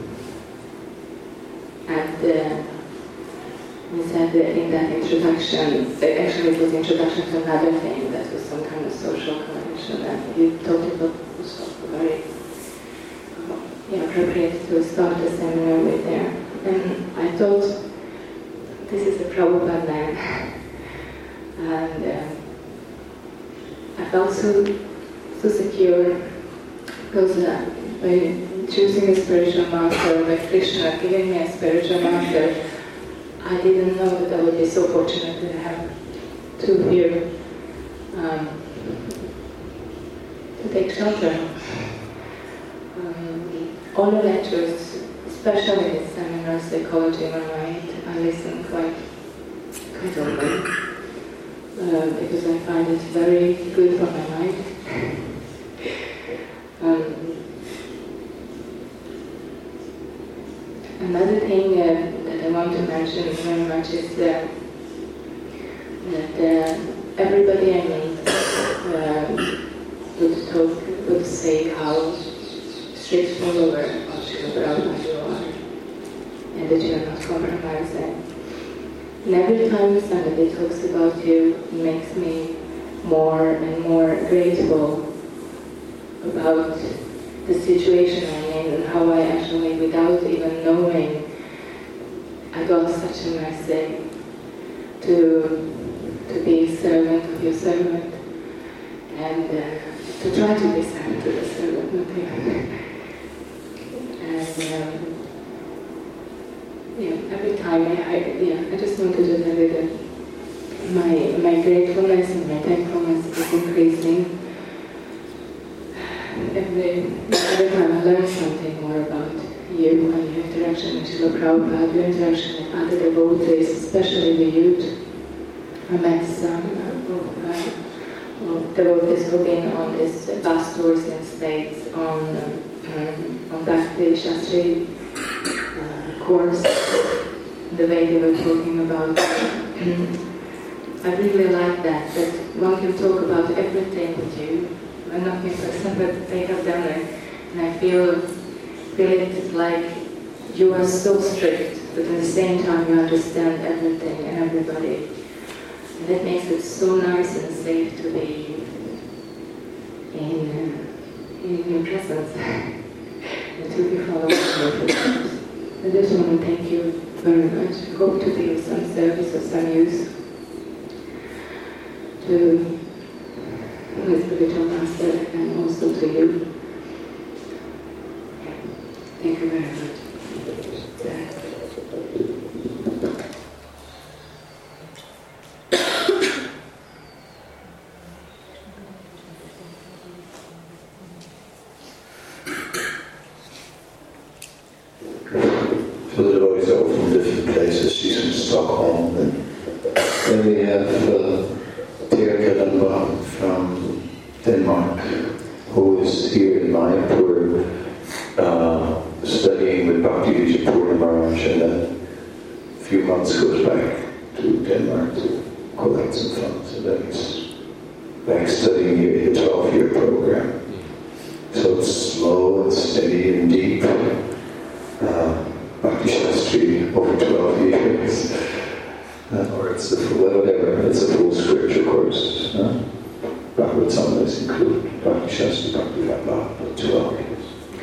And you said that in that introduction, actually it was introduction to another thing that was some kind of social connection, and you talked about very appropriate to start the seminar with there. And I thought, this is a Prabhupada man. And I felt so secure because by choosing a spiritual master, by Krishna giving me a spiritual master, I didn't know that I would be so fortunate to have two here to take shelter. All the lectures, especially the seminar Psychology 108, I listen quite often because I find it very good for my mind. Another thing that I want to mention very much is that everybody I meet would say how strict follower of Srila Prabhupada you are, and that you are not compromising. And every time somebody talks about you, it makes me more and more grateful about the situation I'm in and how I actually, without even knowing, I got such a mercy to be a servant of your servant and to try to be servant of the servant, not even. And every time I just wanted to tell you that my gratefulness and my thankfulness is increasing. Every time I learn something more about you and your interaction with Srila Prabhupada, your interaction with other devotees, especially the youth. I met some devotees who've been on this bus tours in States on Bhakti Shastri course, the way they were talking about. I really like that one can talk about everything with you. I'm not a person, but they have done it, and I feel feel it like you are so strict, but at the same time you understand everything and everybody. And that makes it so nice and safe to be in your presence and to be followed by your footsteps. I just want to thank you very much. I hope to be of some service, of some use to my spiritual master and also to you. Thank you very much. So the devotees are all from different places. She's from Stockholm, and then we have Tia Kadamba from Denmark, who is here in Mayapur studying with Bhakti Vijayapurna Maharaj, and then a few months goes back to Denmark to collect some funds, and then he's back studying here in the 12-year program. So it's slow and steady and deep. Bhakti Shastri over 12 years, or it's a full, whatever, it's a full scripture course. Bhagavatam is included, Bhakti Shastri, Bhakti Vibhava, 12 years.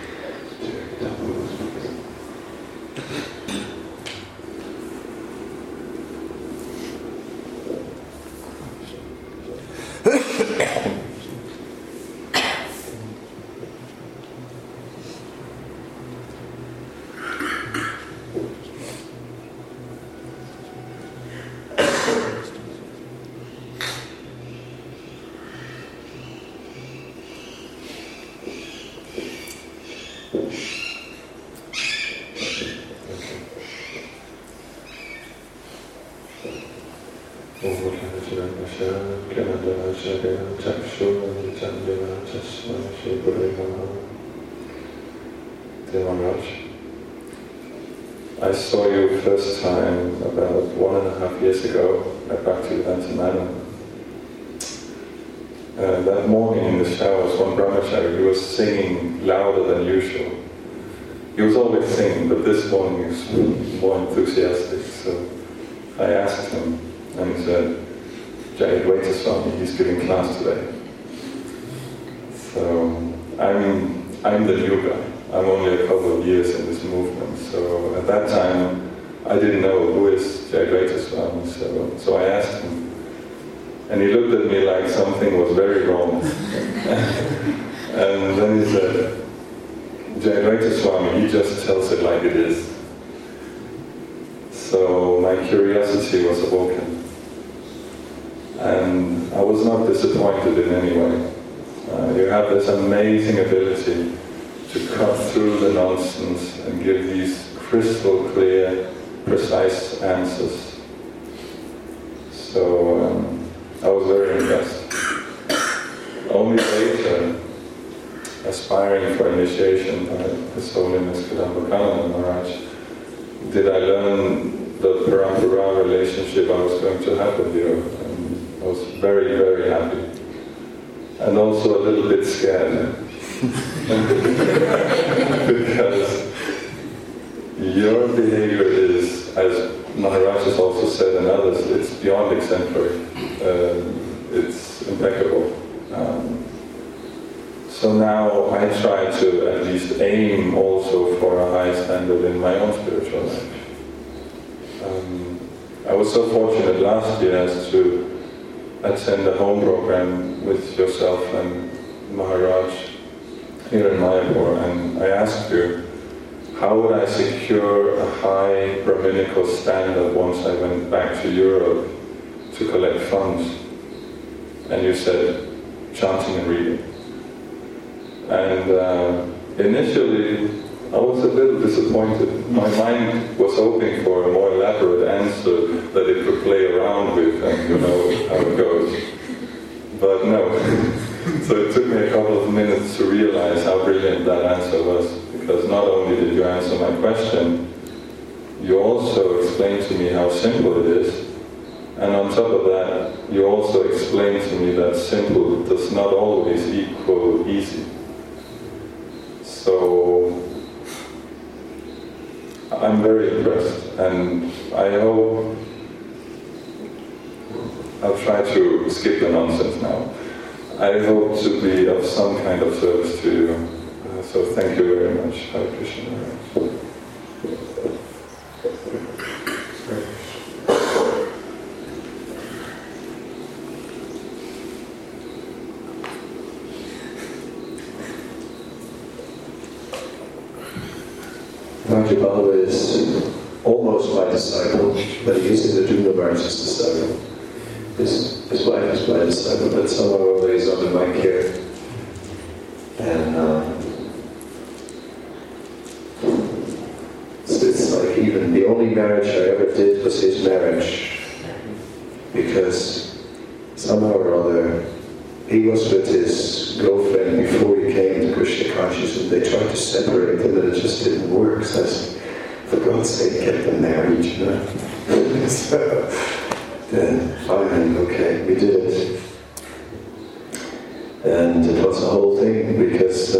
Dear Maharaj, I saw you first time about 1.5 years ago at Bhaktivedanta Manor. That morning in the showers, one brahmachari, he was singing louder than usual. He was always singing, but this morning he was more enthusiastic. So I asked him, and he said, Jayadvaita Swami, he's giving class today. So I'm the new guy. I'm only a couple of years in this movement. So at that time, I didn't know who is Jayadvaita Swami. So I asked him, and he looked at me like something was very wrong. And then he said, Jayadvaita Swami, he just tells it like it is. So my curiosity was awoken. And I was not disappointed in any way. You have this amazing ability to cut through the nonsense and give these crystal clear, precise answers. So I was very impressed. Only later, aspiring for initiation by His Holiness Kadamba Kanana Maharaj, did I learn the parampara relationship I was going to have with you. And I was very, very happy. And also a little bit scared. Because your behavior is, as Maharaj has also said and others, it's beyond exemplary. It's impeccable. So now I try to at least aim also for a high standard in my own spiritual life. I was so fortunate last year as to attend a home program with yourself and Maharaj here in Mayapur, and I asked you, how would I secure a high Brahminical standard once I went back to Europe to collect funds? And you said, chanting and reading. And initially, I was a little disappointed. My mind was hoping for a more elaborate answer that it could play around with, and you know how it goes. But no. So it took me a couple of minutes to realize how brilliant that answer was, because not only did you answer my question, you also explained to me how simple it is, and on top of that, you also explained to me that simple does not always equal easy. So I'm very impressed, and I hope I'll try to skip the nonsense now. I hope to be of some kind of service to you. So thank you very much, Hare Krishna. Rajabala is almost my disciple, but he is in the Duna Maharaj's disciple. His wife is my disciple, but somehow he's under my care. And it's like even the only marriage I ever did was his marriage. Because somehow or other, he was with his girlfriend before he came to Krishna consciousness, and they tried to separate them, and it just didn't work. So I said, for God's sake, get them married, you know. So then, finally, okay, we did it. And it was a whole thing, because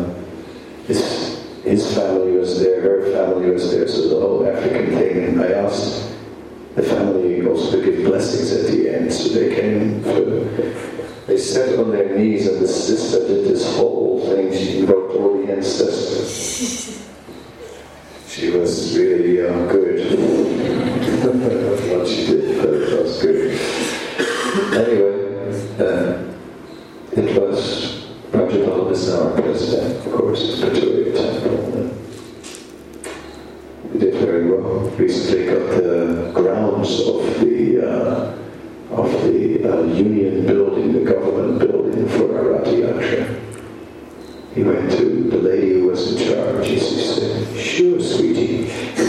his family was there, her family was there, so the whole African thing, and I asked the family also to give blessings at the end, so they came they sat on their knees, and the sister did this whole thing. She invoked all the ancestors. She was really good. What she did, but it was good. Anyway, it was Rajabala is now our president, of course, at Pretoria Temple. He did very well. Recently got the grounds of the union building, the government building for our Rath Yatra. He went to the lady who was in charge. She said, "Sure, sweetie."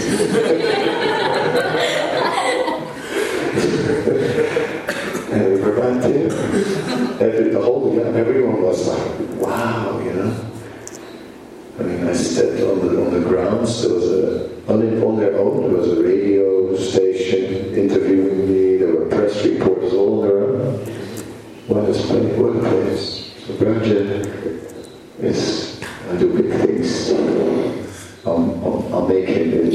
And we were right there. Everyone was like, wow, you know. I mean, I stepped on the grounds. There was on their own, there was a radio station interviewing me. There were press reporters all on their own. What a place. So Braja is, I do big things. I'll make him in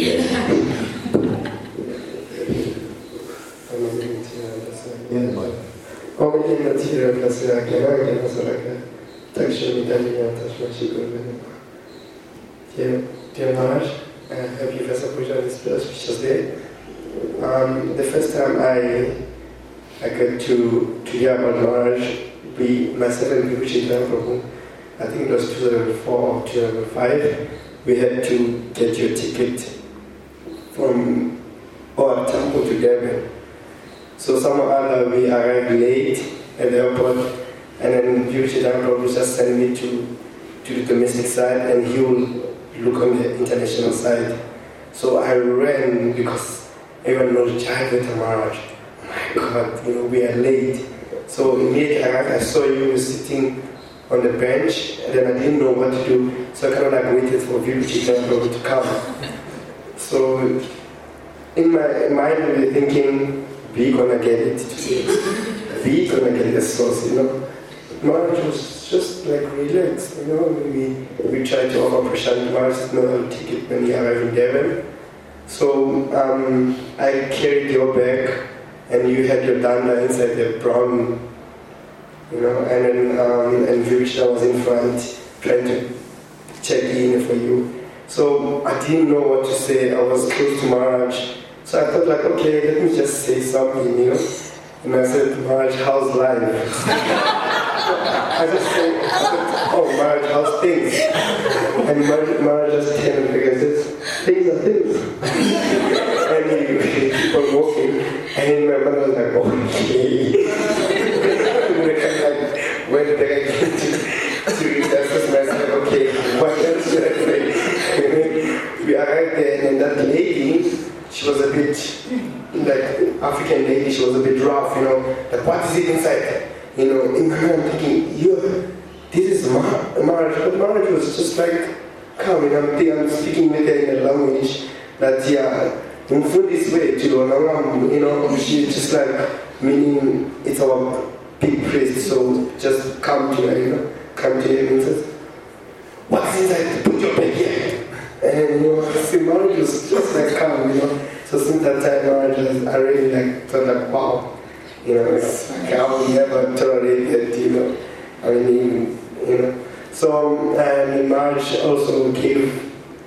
Dear Maharaj, happy Vesa Puja on this auspicious day. The first time I got to hear about Maharaj, myself and Vibhushita Prabhu, I think it was 2004 or 2005, we had to get your ticket from our temple to Durban. So somehow or other we arrived late at the airport, and then Vibhushita Prabhu just sent me to the domestic side, and he will look on the international side. So I ran because everyone knows Jayaveta Maharaj. Oh my God, we are late. So immediately I saw you sitting on the bench, and then I didn't know what to do. So I kind of waited for Vibhushita Prabhu to come. So in my mind we were thinking, we're gonna get it today. We're gonna get the source, Maharaj was just like relaxed, We tried to offer Prashant. Maharaj said no ticket when he arrived in Durban. So I carried your bag, and you had your danda inside the brown, and then and Vibhushita was in front trying to check in for you. So I didn't know what to say. I was close to Maharaj. So I thought like, okay, let me just say something, And I said, Maharaj, how's life? I just said, oh, Maharaj, how's things? And Maharaj just turned and says, things are things. And he kept on walking, and my mother was like, okay. And went back to justice myself, okay, what else should I say? We arrived there, and that lady, she was a bit, like African lady, she was a bit rough, like what is it inside? In my mind I'm thinking, this is Maharaj. But Maharaj was just like, come, I'm speaking with her in a language that, this way, she's just like, meaning it's our big priest, so just come to her, come to him and says, what's inside? Put your bag here. And see, Maharaj was just like calm, So since that time, Maharaj, I really thought wow, it's like I will never tolerate it, So, and Maharaj also gave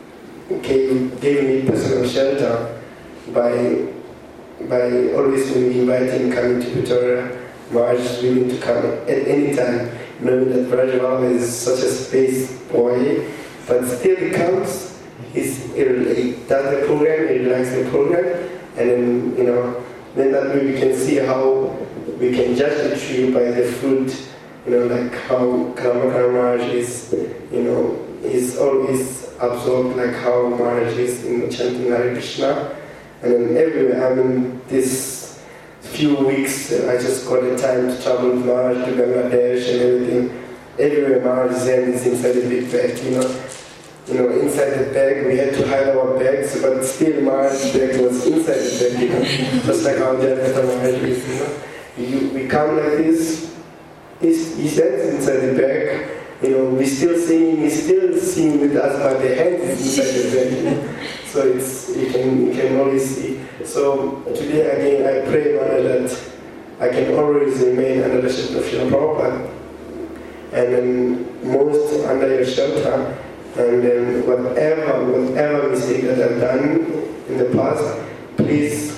me personal shelter by always when we invite him coming to Pretoria. Maharaj is willing to come at any time, knowing that Brother Baba is such a space boy, but still he comes, he does the program, he likes the program, and then that way we can see how we can judge the tree by the fruit, like how Kalama Maharaj is, is always absorbed, like how Maharaj is in chanting Hare Krishna, and then everywhere, this few weeks, I just got the time to travel with Maharaj to Bangladesh and everything. Everywhere Maharaj's hand is inside the big bag, inside the bag, we had to hide our bags, but still Maharaj's bag was inside the bag, just like our Jayapatha Maharaj is, we come like this, his hand is inside the bag, we still singing, he's still singing with us, but the hand is inside the bag, So you can always see. So today again I pray, Maharaj, that I can always remain under the shelter of Srila Prabhupada, and then most under your shelter, and then whatever mistake that I've done in the past, please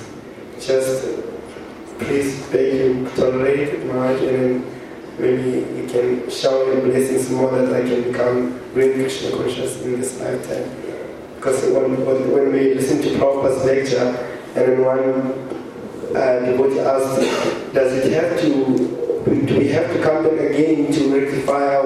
beg you, tolerate it, Maharaj, and then maybe you can shower your blessings more that I can become really Krishna conscious in this lifetime. Because when we listen to Prabhupada's lecture, and then one devotee asked, do we have to come back again to rectify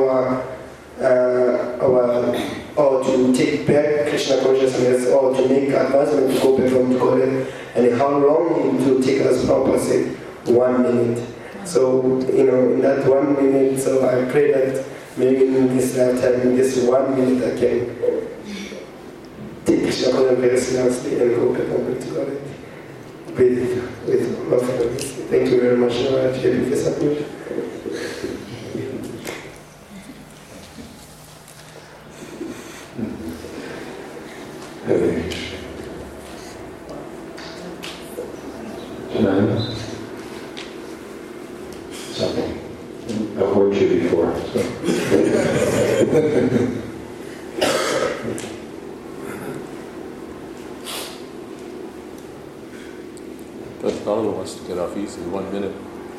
or to take back Krishna consciousness, or to make advancement to go back from Godhead, and how long it will take us? Prabhupada said 1 minute. So, in that 1 minute, so I pray that maybe in this lifetime, in this 1 minute, I can take Krishna consciousness very seriously and go back to Godhead with love and peace. Thank you very much, Maharaj. Something. I've heard you before. So. But Carlo wants to get off easy, 1 minute.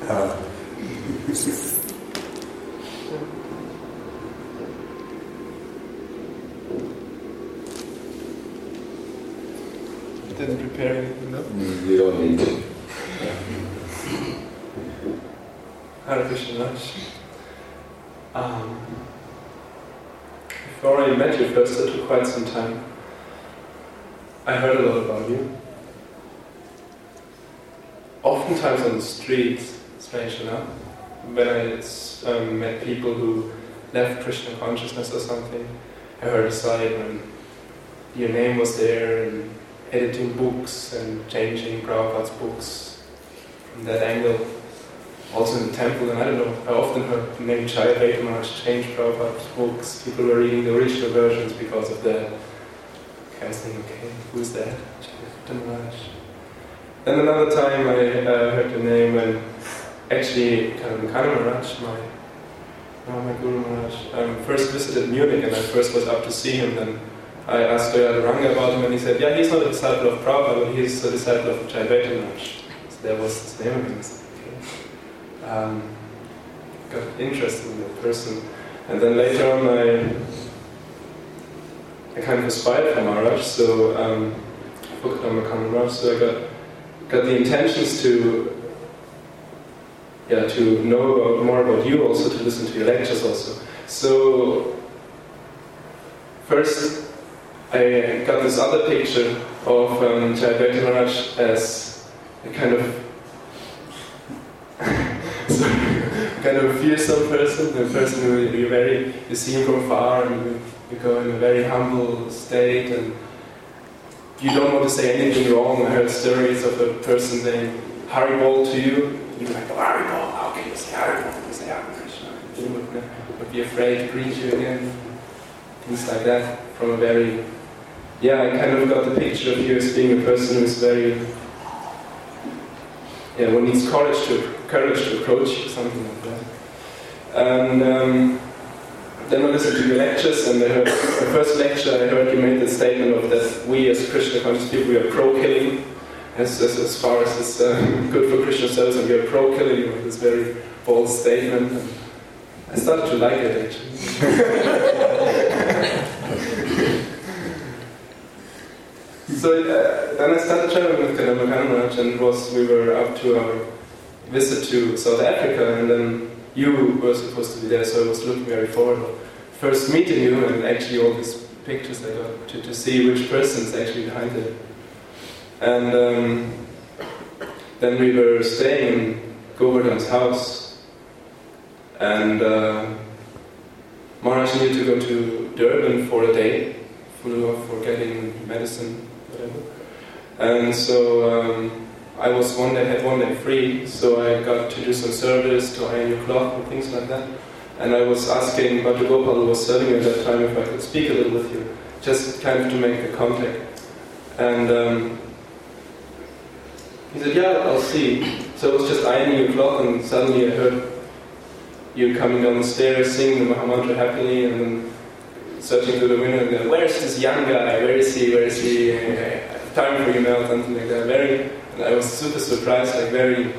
Didn't prepare anything, no? You don't need to. Hare Krishna. Before I met you first, it took quite some time. I heard a lot about you. Oftentimes on the streets, strange enough, when I met people who left Krishna consciousness or something, I heard a side when your name was there and editing books and changing Prabhupada's books from that angle. Also in the temple, and I don't know, I often heard the name Jayapatha Maharaj change Prabhupada's books. People were reading the original versions because of that. I was thinking, okay, who's that? Jayapatha Maharaj. Then another time I heard the name when actually Kalama Maharaj, my Guru Maharaj, first visited Munich, and I first was up to see him. Then I asked Ranga about him, and he said, yeah, he's not a disciple of Prabhupada, but he's a disciple of Jayapatha Maharaj. So that was his name again. Got interested in that person, and then later on I kind of aspired for Maharaj, so for Kalama Maharaj, so I got the intentions to know more about you, also to listen to your lectures also. So first I got this other picture of Jayapatha Maharaj as a kind of fearsome person, a person who you see him from far and you go in a very humble state and you don't want to say anything wrong. I heard stories of a person saying Haribol to you. You're like, oh, Haribol, how can you say Haribol? You say Hare Krishna. You would be afraid to greet you again. Things like that, from a very I kind of got the picture of you as being a person who's very, one needs courage to approach you, something like that. And then I listened to your lectures, and the first lecture I heard you made the statement of that we as Krishna conscious people, we are pro-killing, as far as it's good for Krishna service, and we are pro-killing, this very bold statement. And I started to like it, actually. So then I started traveling with Kadamba Kanamraj, and we were up to our visit to South Africa, and then you were supposed to be there, so I was looking very forward to first meeting you, and actually all these pictures I got to see which person is actually behind it. And then we were staying in Govardhan's house, and Maharaj needed to go to Durban for a day, flew off for getting medicine, whatever. And so I had one day free, so I got to do some service, to iron your cloth and things like that. And I was asking Bhadra Gopal, who was serving at that time, if I could speak a little with you, just kind of to make the contact. And he said, I'll see. So I was just ironing your cloth, and suddenly I heard you coming down the stairs, singing the Mahamantra happily, and then searching through the window and going, where's this young guy? Where is he? Time for you now, something like that. And I was super surprised, like very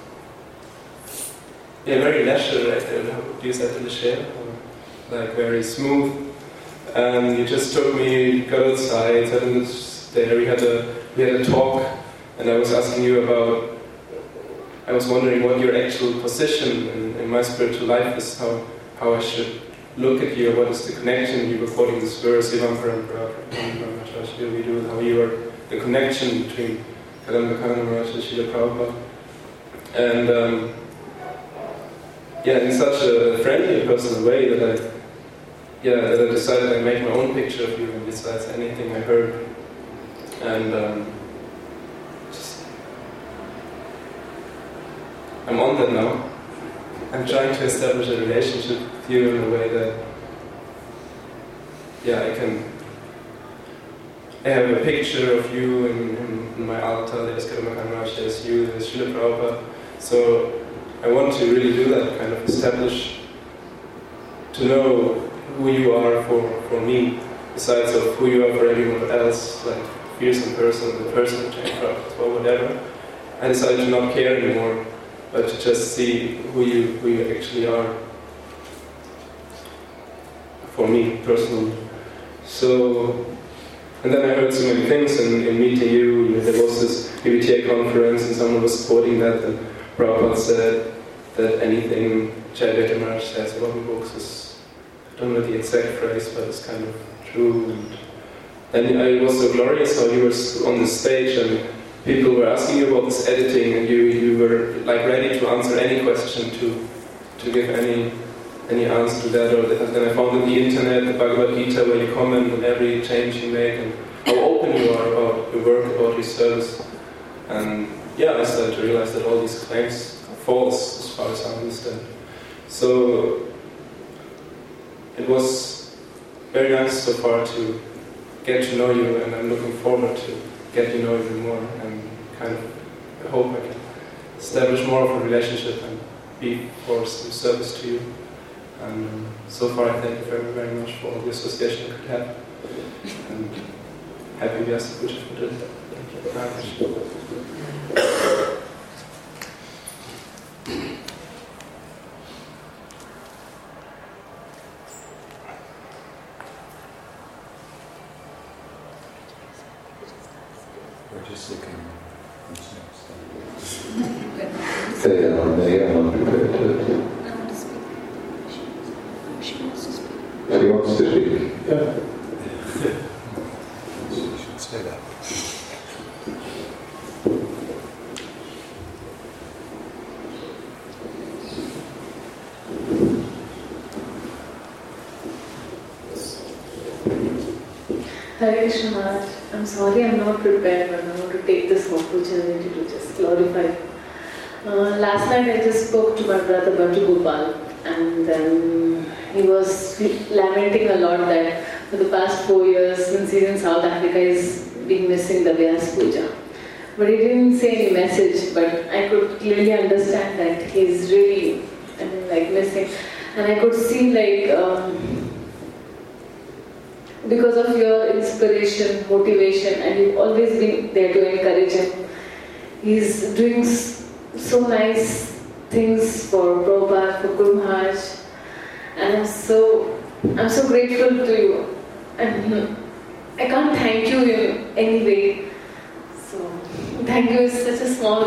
leisure, right there. How do you say that, leisure? Like very smooth. And you just took me, got outside, sat in this there. We had a talk, and I was asking you about. I was wondering what your actual position in my spiritual life is, how I should look at you, what is the connection. You were quoting this verse, Ivam Parampara, how you are the connection between Kadamba Kanamraj and Srila Prabhupada. And in such a friendly and personal way that I decided I'd make my own picture of you, and besides anything I heard. And I'm on that now. I'm trying to establish a relationship with you in a way that, I have a picture of you in my altar. There's Kadamba Kanamraj, there's you, there's Srila Prabhupada. So I want to really do that, kind of establish, to know who you are for me, besides of who you are for everyone else, like fearsome person, the person who changed Prabhupada, or whatever. I decided to not care anymore, but to just see who you actually are for me personally. So, and then I heard so many things in meeting you. There was this PBTA conference, and someone was quoting that, and Prabhupada said that anything Jayadeva Maharaj says about the books is, I don't know the exact phrase, but it's kind of true. And it was so glorious how you were on the stage, and people were asking you about this editing, and you were like ready to answer any question, to give any answer to that. Or then I found on the internet the Bhagavad Gita, where you comment on every change you make, and how open you are about your work, about your service. And I started to realize that all these claims are false, as far as I understand. So it was very nice so far to get to know you, and I'm looking forward to get to know you more, and kind of I hope I can establish more of a relationship and be for some service to you. And so far I thank you very, very much for all the association I could have, and happy Vyasa Puja for doing that. Thank you very much. We're just looking. They are not prepared to. She wants to speak. She wants to speak. Yeah. She should say that. Hare Krishna Maharaj, I'm sorry I'm not prepared, but I want to take this opportunity to just glorify. Last night I just spoke to my brother Bhadra Gopal, and then he was lamenting a lot that for the past 4 years since he's in South Africa, he's been missing the Vyas Puja. But he didn't say any message, but I could clearly understand that he's really, missing. And I could see because of your inspiration, motivation, and you've always been there to encourage him. He's doing so nice things for Prabhupada, for Guru Maharaj, and I'm so grateful to you. And I can't thank you in any way. So thank you is such a small,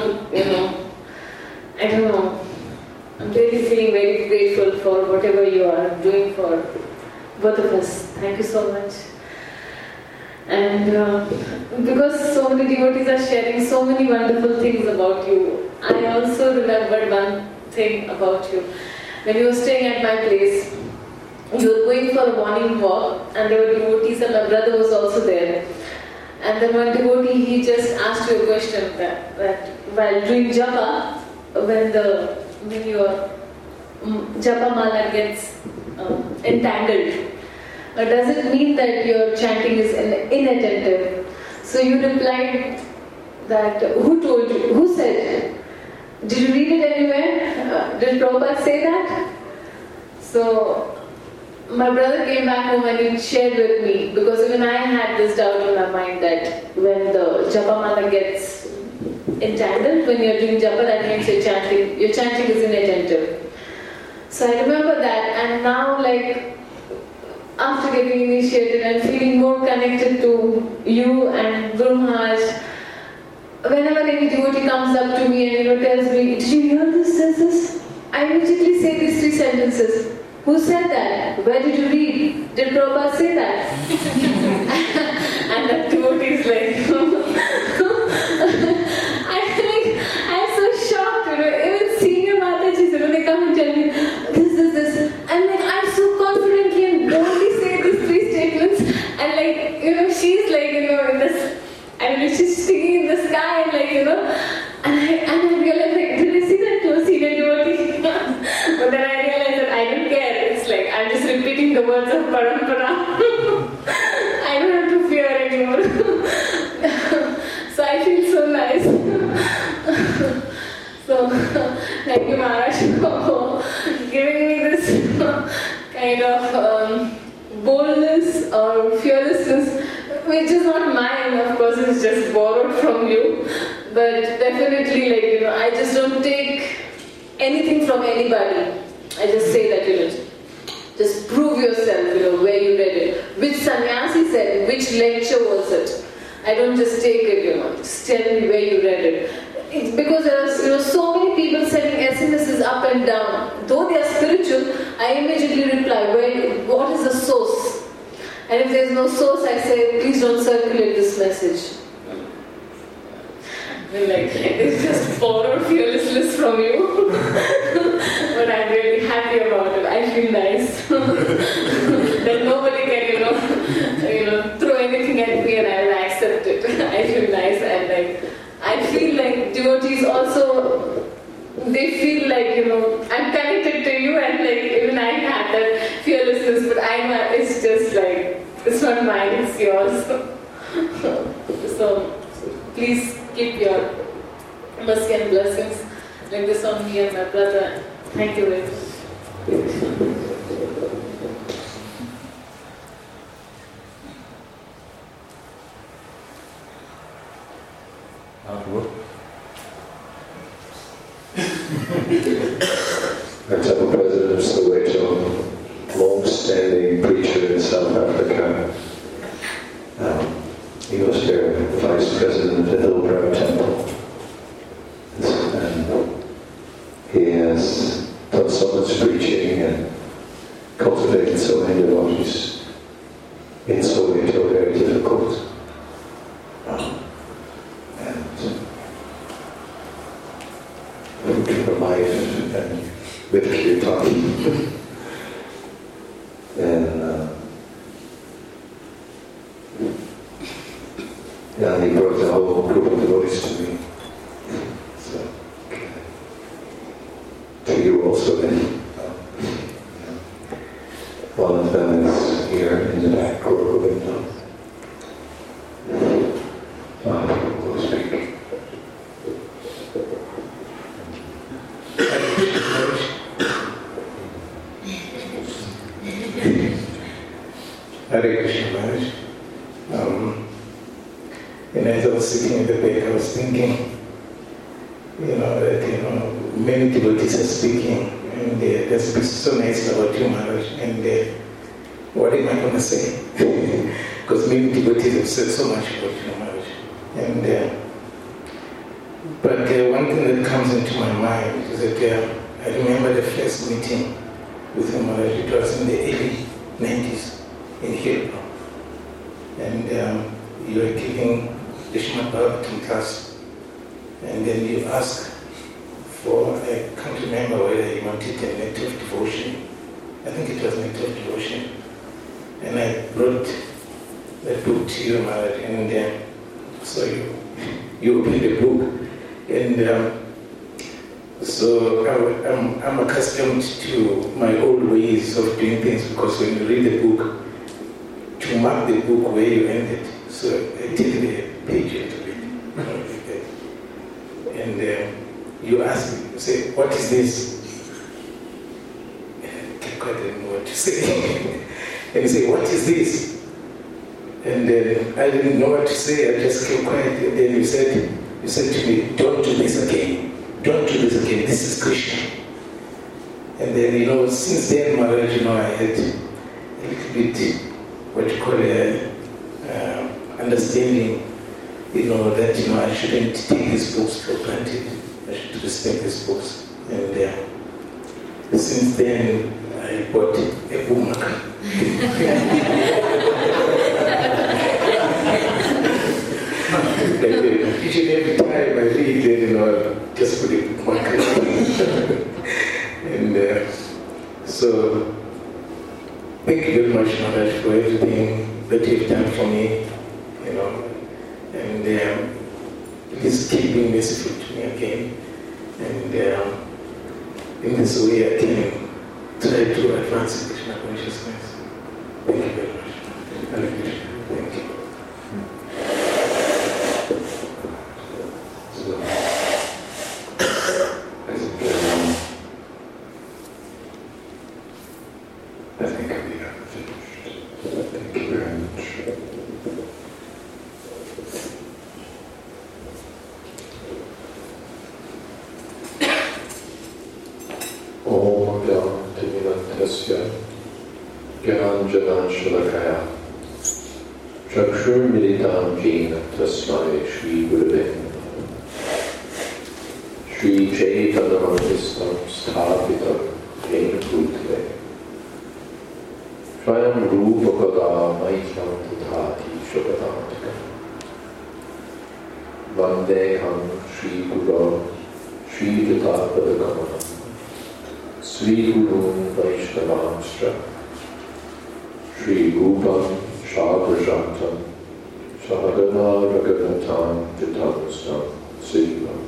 I don't know. I'm really feeling very grateful for whatever you are doing for both of us. Thank you so much. And because so many devotees are sharing so many wonderful things about you, I also remembered one thing about you. When you were staying at my place, you were going for a morning walk and there were devotees and my brother was also there. And then one devotee, he just asked you a question that while doing japa, when your japa mala gets entangled, does it mean that your chanting is inattentive? So you replied that, who told you? Who said? Did you read it anywhere? Did Prabhupada say that? So my brother came back home and he shared with me, because even I had this doubt in my mind that when the japa mala gets entangled, when you're doing japa, that means your chanting is inattentive. So I remember that, and now after getting initiated and feeling more connected to you and Guru Maharaj, whenever any devotee comes up to me and tells me, did you hear this? I immediately say these 3 sentences. Who said that? Where did you read? Did Prabhupada say that? And the devotee is I'm so shocked, even senior Matajis, they come and tell me, this. And I'm so confidently and boldly say these 3 statements. And she's in this, she's singing in the sky and and I realized did I see that to a senior devotee? But then I realized that I don't care. It's I'm just repeating the words of Parampara. I don't have to fear anymore. So I feel so nice. So thank you, Maharaj, for giving me this kind of boldness or fearlessness, which is not mine, of course, it's just borrowed from you. But definitely, I just don't take anything from anybody. I just say that, just prove yourself, where you read it. Which sannyasi said it, which lecture was it. I don't just take it, just tell me where you read it. It's because there are, so many people sending SMSs up and down. Though they are spiritual, I immediately reply, what is the source? And if there is no source, I say, please don't circulate this message. It's just borrowed fearlessness from you. But I'm really happy about it. I feel nice. That nobody can, throw anything at me and I will accept it. I feel nice and I feel like devotees also, they feel I'm connected to you and even I have that fearlessness, but it's just it's not mine, it's yours. So please keep your mercy and blessings like this on me and my brother. Thank you very much. The Temple President of Soweto, long-standing preacher in South Africa. He was their Vice President of the Hillbrow Temple. And he has done so much preaching and cultivated so many devotees in Soweto, very difficult. For life and with kirtan. And he brought the whole group of devotees to me. So, to you also then. One of them is here in the back row. And as I was sitting in the back, I was thinking, that, many devotees are speaking, and there's been so nice about you, Maharaj, and what am I going to say? Because many devotees have said so much about you, Maharaj. And, but one thing that comes into my mind is that I remember the first meeting with you, Maharaj. It was in the early 90s in Hilbro. And you were giving the Srimad Bhagavatam class. And then you asked for, I can't remember whether you wanted a native devotion. I think it was native devotion. And I brought the book to you, Maharaj. And so you opened the book. And so I'm accustomed to my old ways of doing things, because when you read the book, to mark the book where you ended, so I take the page into it. And you ask me, you say, what is this? I didn't know what to say. And you say, what is this? And I didn't know what to say, I just kept quiet. And then you said to me, don't do this again. Don't do this again. This is Krishna. And then, since then, Maharaj, I had a little bit, what you call understanding, that, I shouldn't take these books for granted. I should respect these books. And since then, I bought a bookmark. Each and every time I read it, just put a bookmark. And so, thank you very much, Maharaj, for everything that you've done for me, and please keep being merciful to me again. And in this way I can try to advance Krishna consciousness. Thank you very much. Hare Krishna. Thank you. I think we are finished. Thank you very much. Om Gyanti Vinantasya Gyananjana Shalakaya Chakshur Militam Jena Tasmai Shri Gurave Shri Chaitanya Mantistam Sthapitam Jena Bhutale Swayam Rupa Kada Maikyam Tithati Shakadantika Vandeham Shri Guru Shri Tatapada Gamanam Sri Gurun Vaishnavamstra Sri Rupam Shabrajantam Sahagana Raghunatam Jitamustam Sivam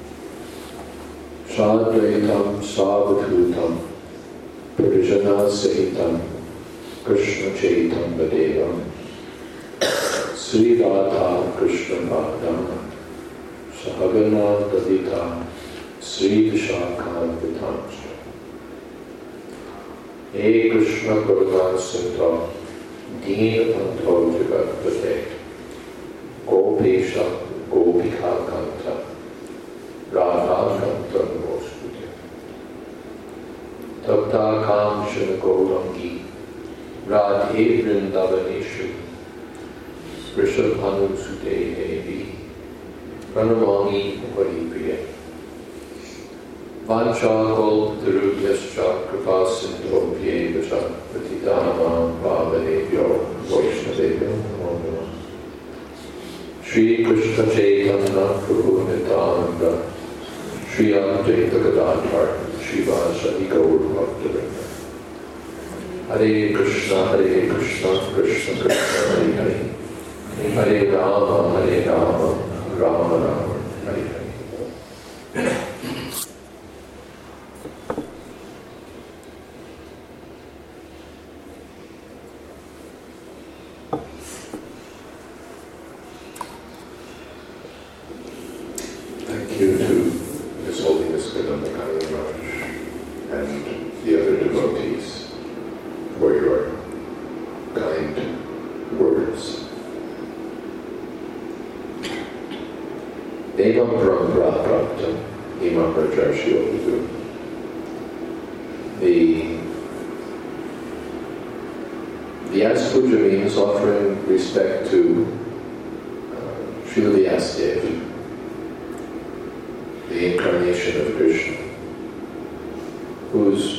Sadvaitam Savadhutam Parijana Sahitam Krishna Chaitanya Devam Sri Radha Krishna Bhaktam Sahagana Dadita Sri Vishakam Vitamstra He Krishna Karuna Sindha Deen Bandho Jagat Pate Gopesha Gopika Kanta Radha Kanta Namostute Tapta Kamshana Gaurangi Radhe Vrindavaneshu Rishabhanu Sute Devi Pranamani Paripriya Vanchakol Dhirubhyascha Kripasindhobhye Vacha Patitanam Bhavanebhyo Vaishnavebhyo Namo Namah Shri Krishna Chaitanya Prabhu Nityananda Shri Advaita Gadadhar Shivasadi Gaur Bhaktivinoda Hare Krishna Krishna Krishna Hare Hare Hare Rama Rama Rama Hare Hare. Thank you to His Holiness Gadamba Maharaj and the other devotees for your kind words. Evam Parampara Praptam Imam Rajarshiyodadu. The Vyasa Puja means offering respect to Srila Vyasadeva, the incarnation of Krishna, who's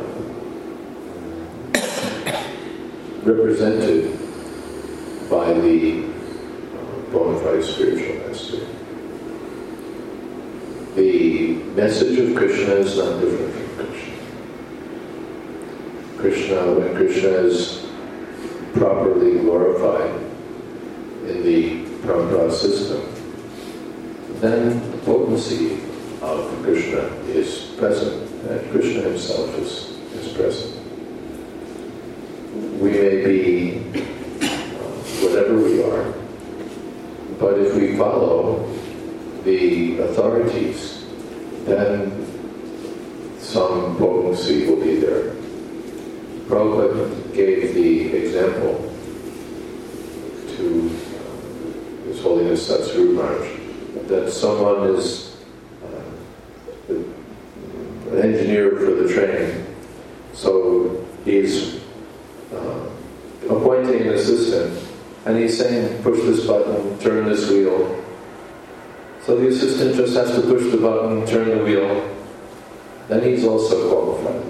represented by the bona fide spiritual master. The message of Krishna is not different from Krishna. When Krishna is properly glorified in the Parampara system, then the potency of Krishna is present, and Krishna himself is present. We may be whatever we are, but if we follow the authorities, then some potency will be there. Prabhupada gave the example to His Holiness Satsuru Maharaj that someone is an engineer for the train, so he's appointing an assistant, and he's saying, push this button, turn this wheel. So the assistant just has to push the button, turn the wheel, then he's also qualified.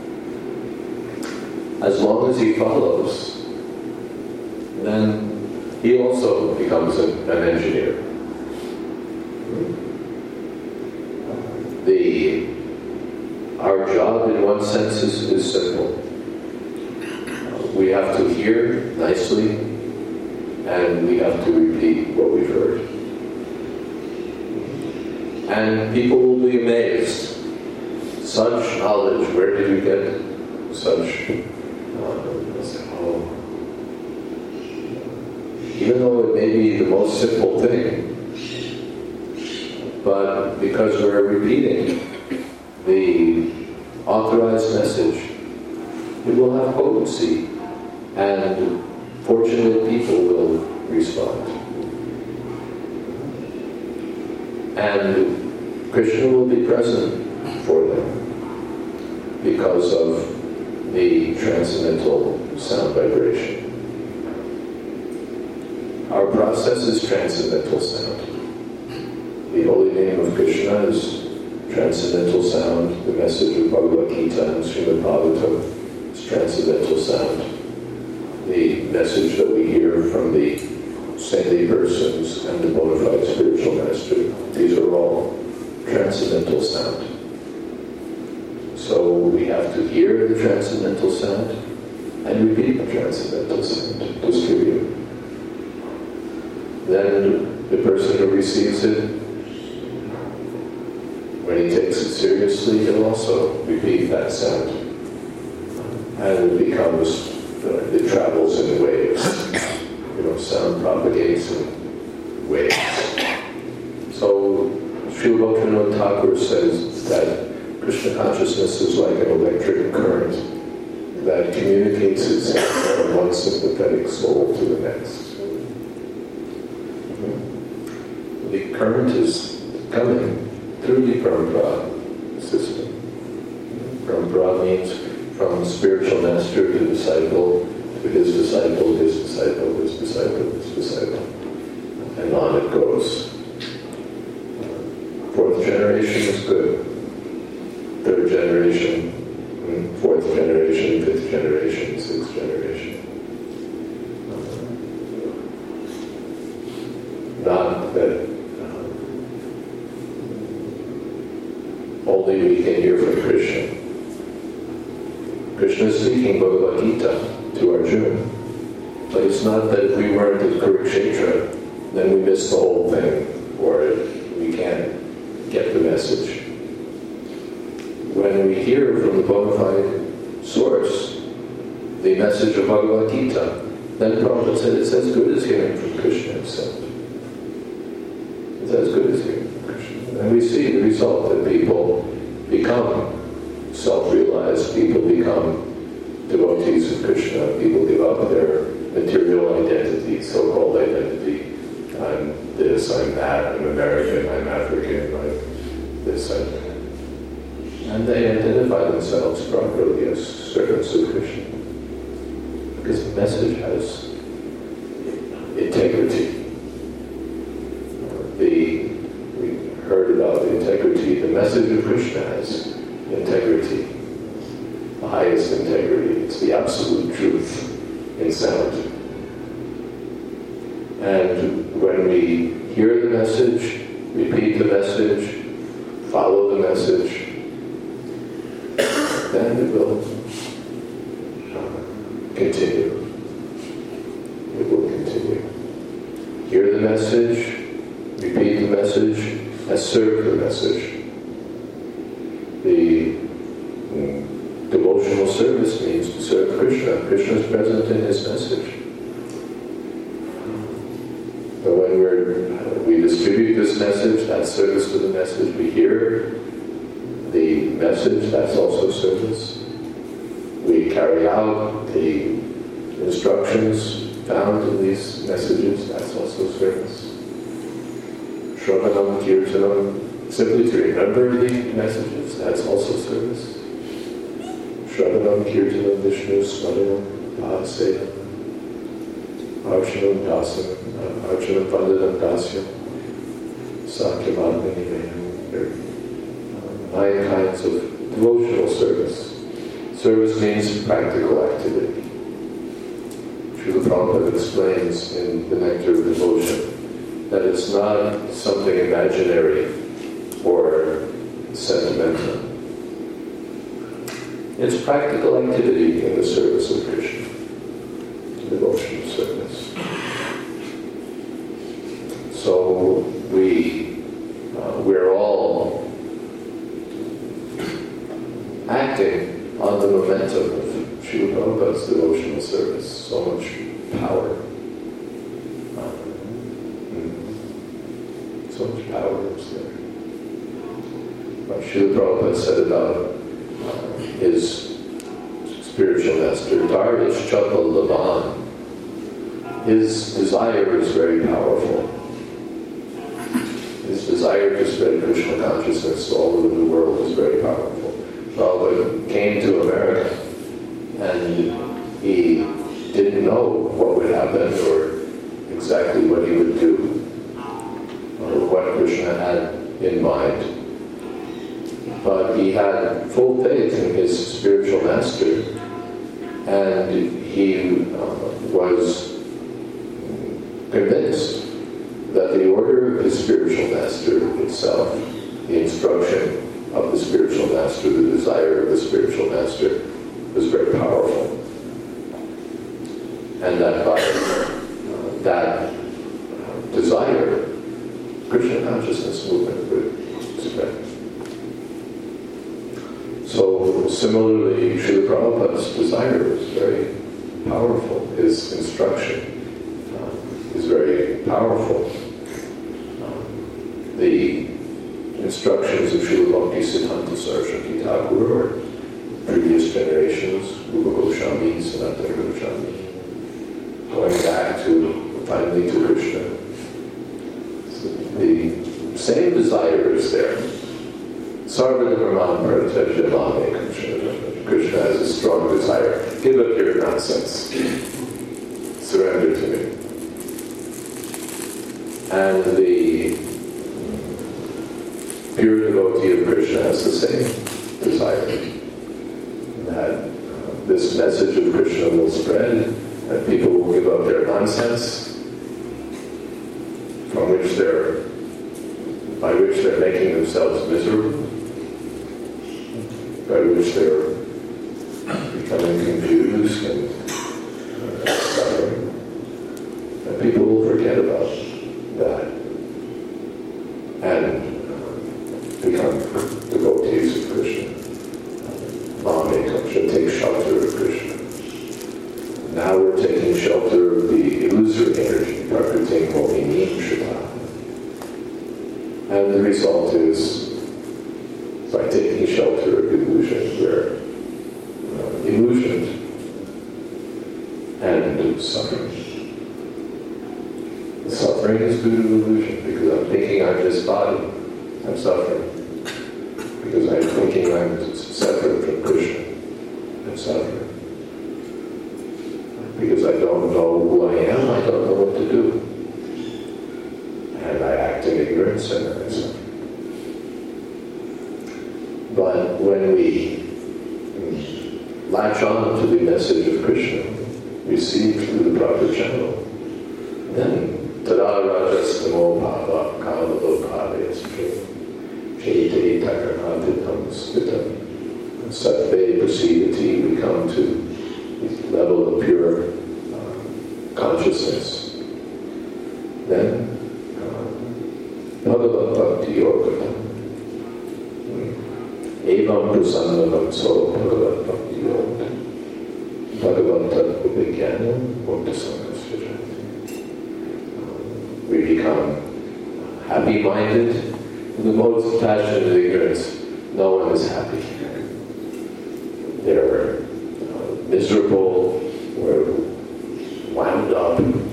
As long as he follows, then he also becomes an engineer. Our job in one sense is simple. We have to hear nicely, and we have to repeat what we've heard. And people will be amazed. Such knowledge, where did you get such even though it may be the most simple thing, but because we're repeating the authorized message, it will have potency, and fortunate people will respond. And Krishna will be present for them because of the transcendental sound vibration. Our process is transcendental sound. The holy name of Krishna is transcendental sound. The message of Bhagavad Gita and Srimad Bhagavatam is transcendental sound. The message that we hear from the saintly persons and the bona fide spiritual master, these are all transcendental sound. So we have to hear the transcendental sound and repeat the transcendental sound, distribute. Then the person who receives it, when he takes it seriously, he'll also repeat that sound. And it becomes, it travels in waves. Sound propagates in waves. So Srila Bhaktivinoda Thakur says that Krishna consciousness is like an electric current that communicates itself from one sympathetic soul to the next. The current is coming through the Parampara system. Parampara means from spiritual master to disciple, to his disciple, his disciple, his disciple, his disciple. And on it goes. Fourth generation is good. Third generation, fourth generation, fifth generation, sixth generation. Not that only we can hear from Krishna. Krishna is speaking Bhagavad Gita to Arjuna. But it's not that if we weren't at Kurukshetra, then we miss the whole thing, or we can't get the message. When we hear from the bona fide source the message of Bhagavad Gita, then Prabhupada said it's as good as hearing from Krishna himself. It's as good as hearing from Krishna. And we see the result that people become self-realized, people become devotees of Krishna, people give up their material identity, so-called identity. I'm this, I'm that, I'm American, I'm African, I'm this, I'm that. And they identify themselves properly as servants of Krishna. Because the message has integrity. We heard about the integrity. The message of Krishna has integrity. The highest integrity. It's the absolute truth in sound. And when we hear the message, repeat the message, follow the message, then it will continue. It will continue. Hear the message, repeat the message, and serve the message. The devotional service means to serve Krishna. Krishna is present in his message. But when we distribute this message, that's service to the message. We hear the message, that's also service. We carry out the instructions found in these messages, that's also service. Shravanam, Kirtanam, simply to remember the messages, that's also service. Shravanam, Kirtanam, Vishnu, Smaranam, Bhavasevam, Archanam, Dasam, Archanam, Vandanam, Dasyam, Sakyamadhanivayam. 9 kinds of devotional service. Service means practical activity. Srila Prabhupada explains in the Nectar of Devotion that it's not something imaginary or sentimental. It's practical activity in the service of Krishna, devotional service. So we're all acting on the momentum of Srila Prabhupada's devotional service. So much power. So much power is there. What Srila Prabhupada said about his spiritual master, Darish Chapal Lavan, his desire is very powerful. His desire to spread Krishna consciousness all over the world is very powerful. Prabhupada came to America and he didn't know what would happen or exactly what he would do or what Krishna had in mind. But he had full faith in his spiritual master, and he was convinced that the order of his spiritual master itself, the instruction of the spiritual master, the desire of the spiritual master, was very powerful. And that by that desire, Krishna consciousness movement would spread. So similarly, Srila Prabhupada's desire is very powerful. His instruction is very powerful. The instructions of Srila Bhakti Siddhanta Saraswati Thakur or previous generations, Rupa Goswami, Sanatana Goswami, going back to finally to Krishna. So the same desire is there. Sarvada Brahman Pratajya Mame Krishna. Krishna has a strong desire. Give up your nonsense. Surrender to me. And the pure devotee of Krishna has the same desire. That this message of Krishna will spread, that people will give up their nonsense, by which they're making themselves miserable, by which they're becoming confused and suffering. And people will forget about that and become devotees of Krishna. Mame Krishna, take shelter of Krishna. Now we're taking shelter of the illusory energy, Prakriti Mohini Shita. And the result is, by taking shelter of illusion, we're illusioned and suffering. The suffering is due to illusion, because I'm thinking I'm this body, I'm suffering. Because I'm thinking I'm separate from Krishna, I'm suffering. Because I don't know who I am, I don't know what to do. And I act in ignorance and I suffer. But when we latch on to the message of Krishna, received through the proper channel, then tada rajastamo bhava kamalopavayasya jayate takarnaditam svitam sattve prasidati, we come to the level of pure consciousness. Then bhagavat bhakti yogatam evam prasannavam so bhagavat bhakti yogatam bhagavantat ubhijnanam muktasangasvijati. We become happy-minded. In the modes of passion and ignorance, no one is happy. They're miserable, we're wound up,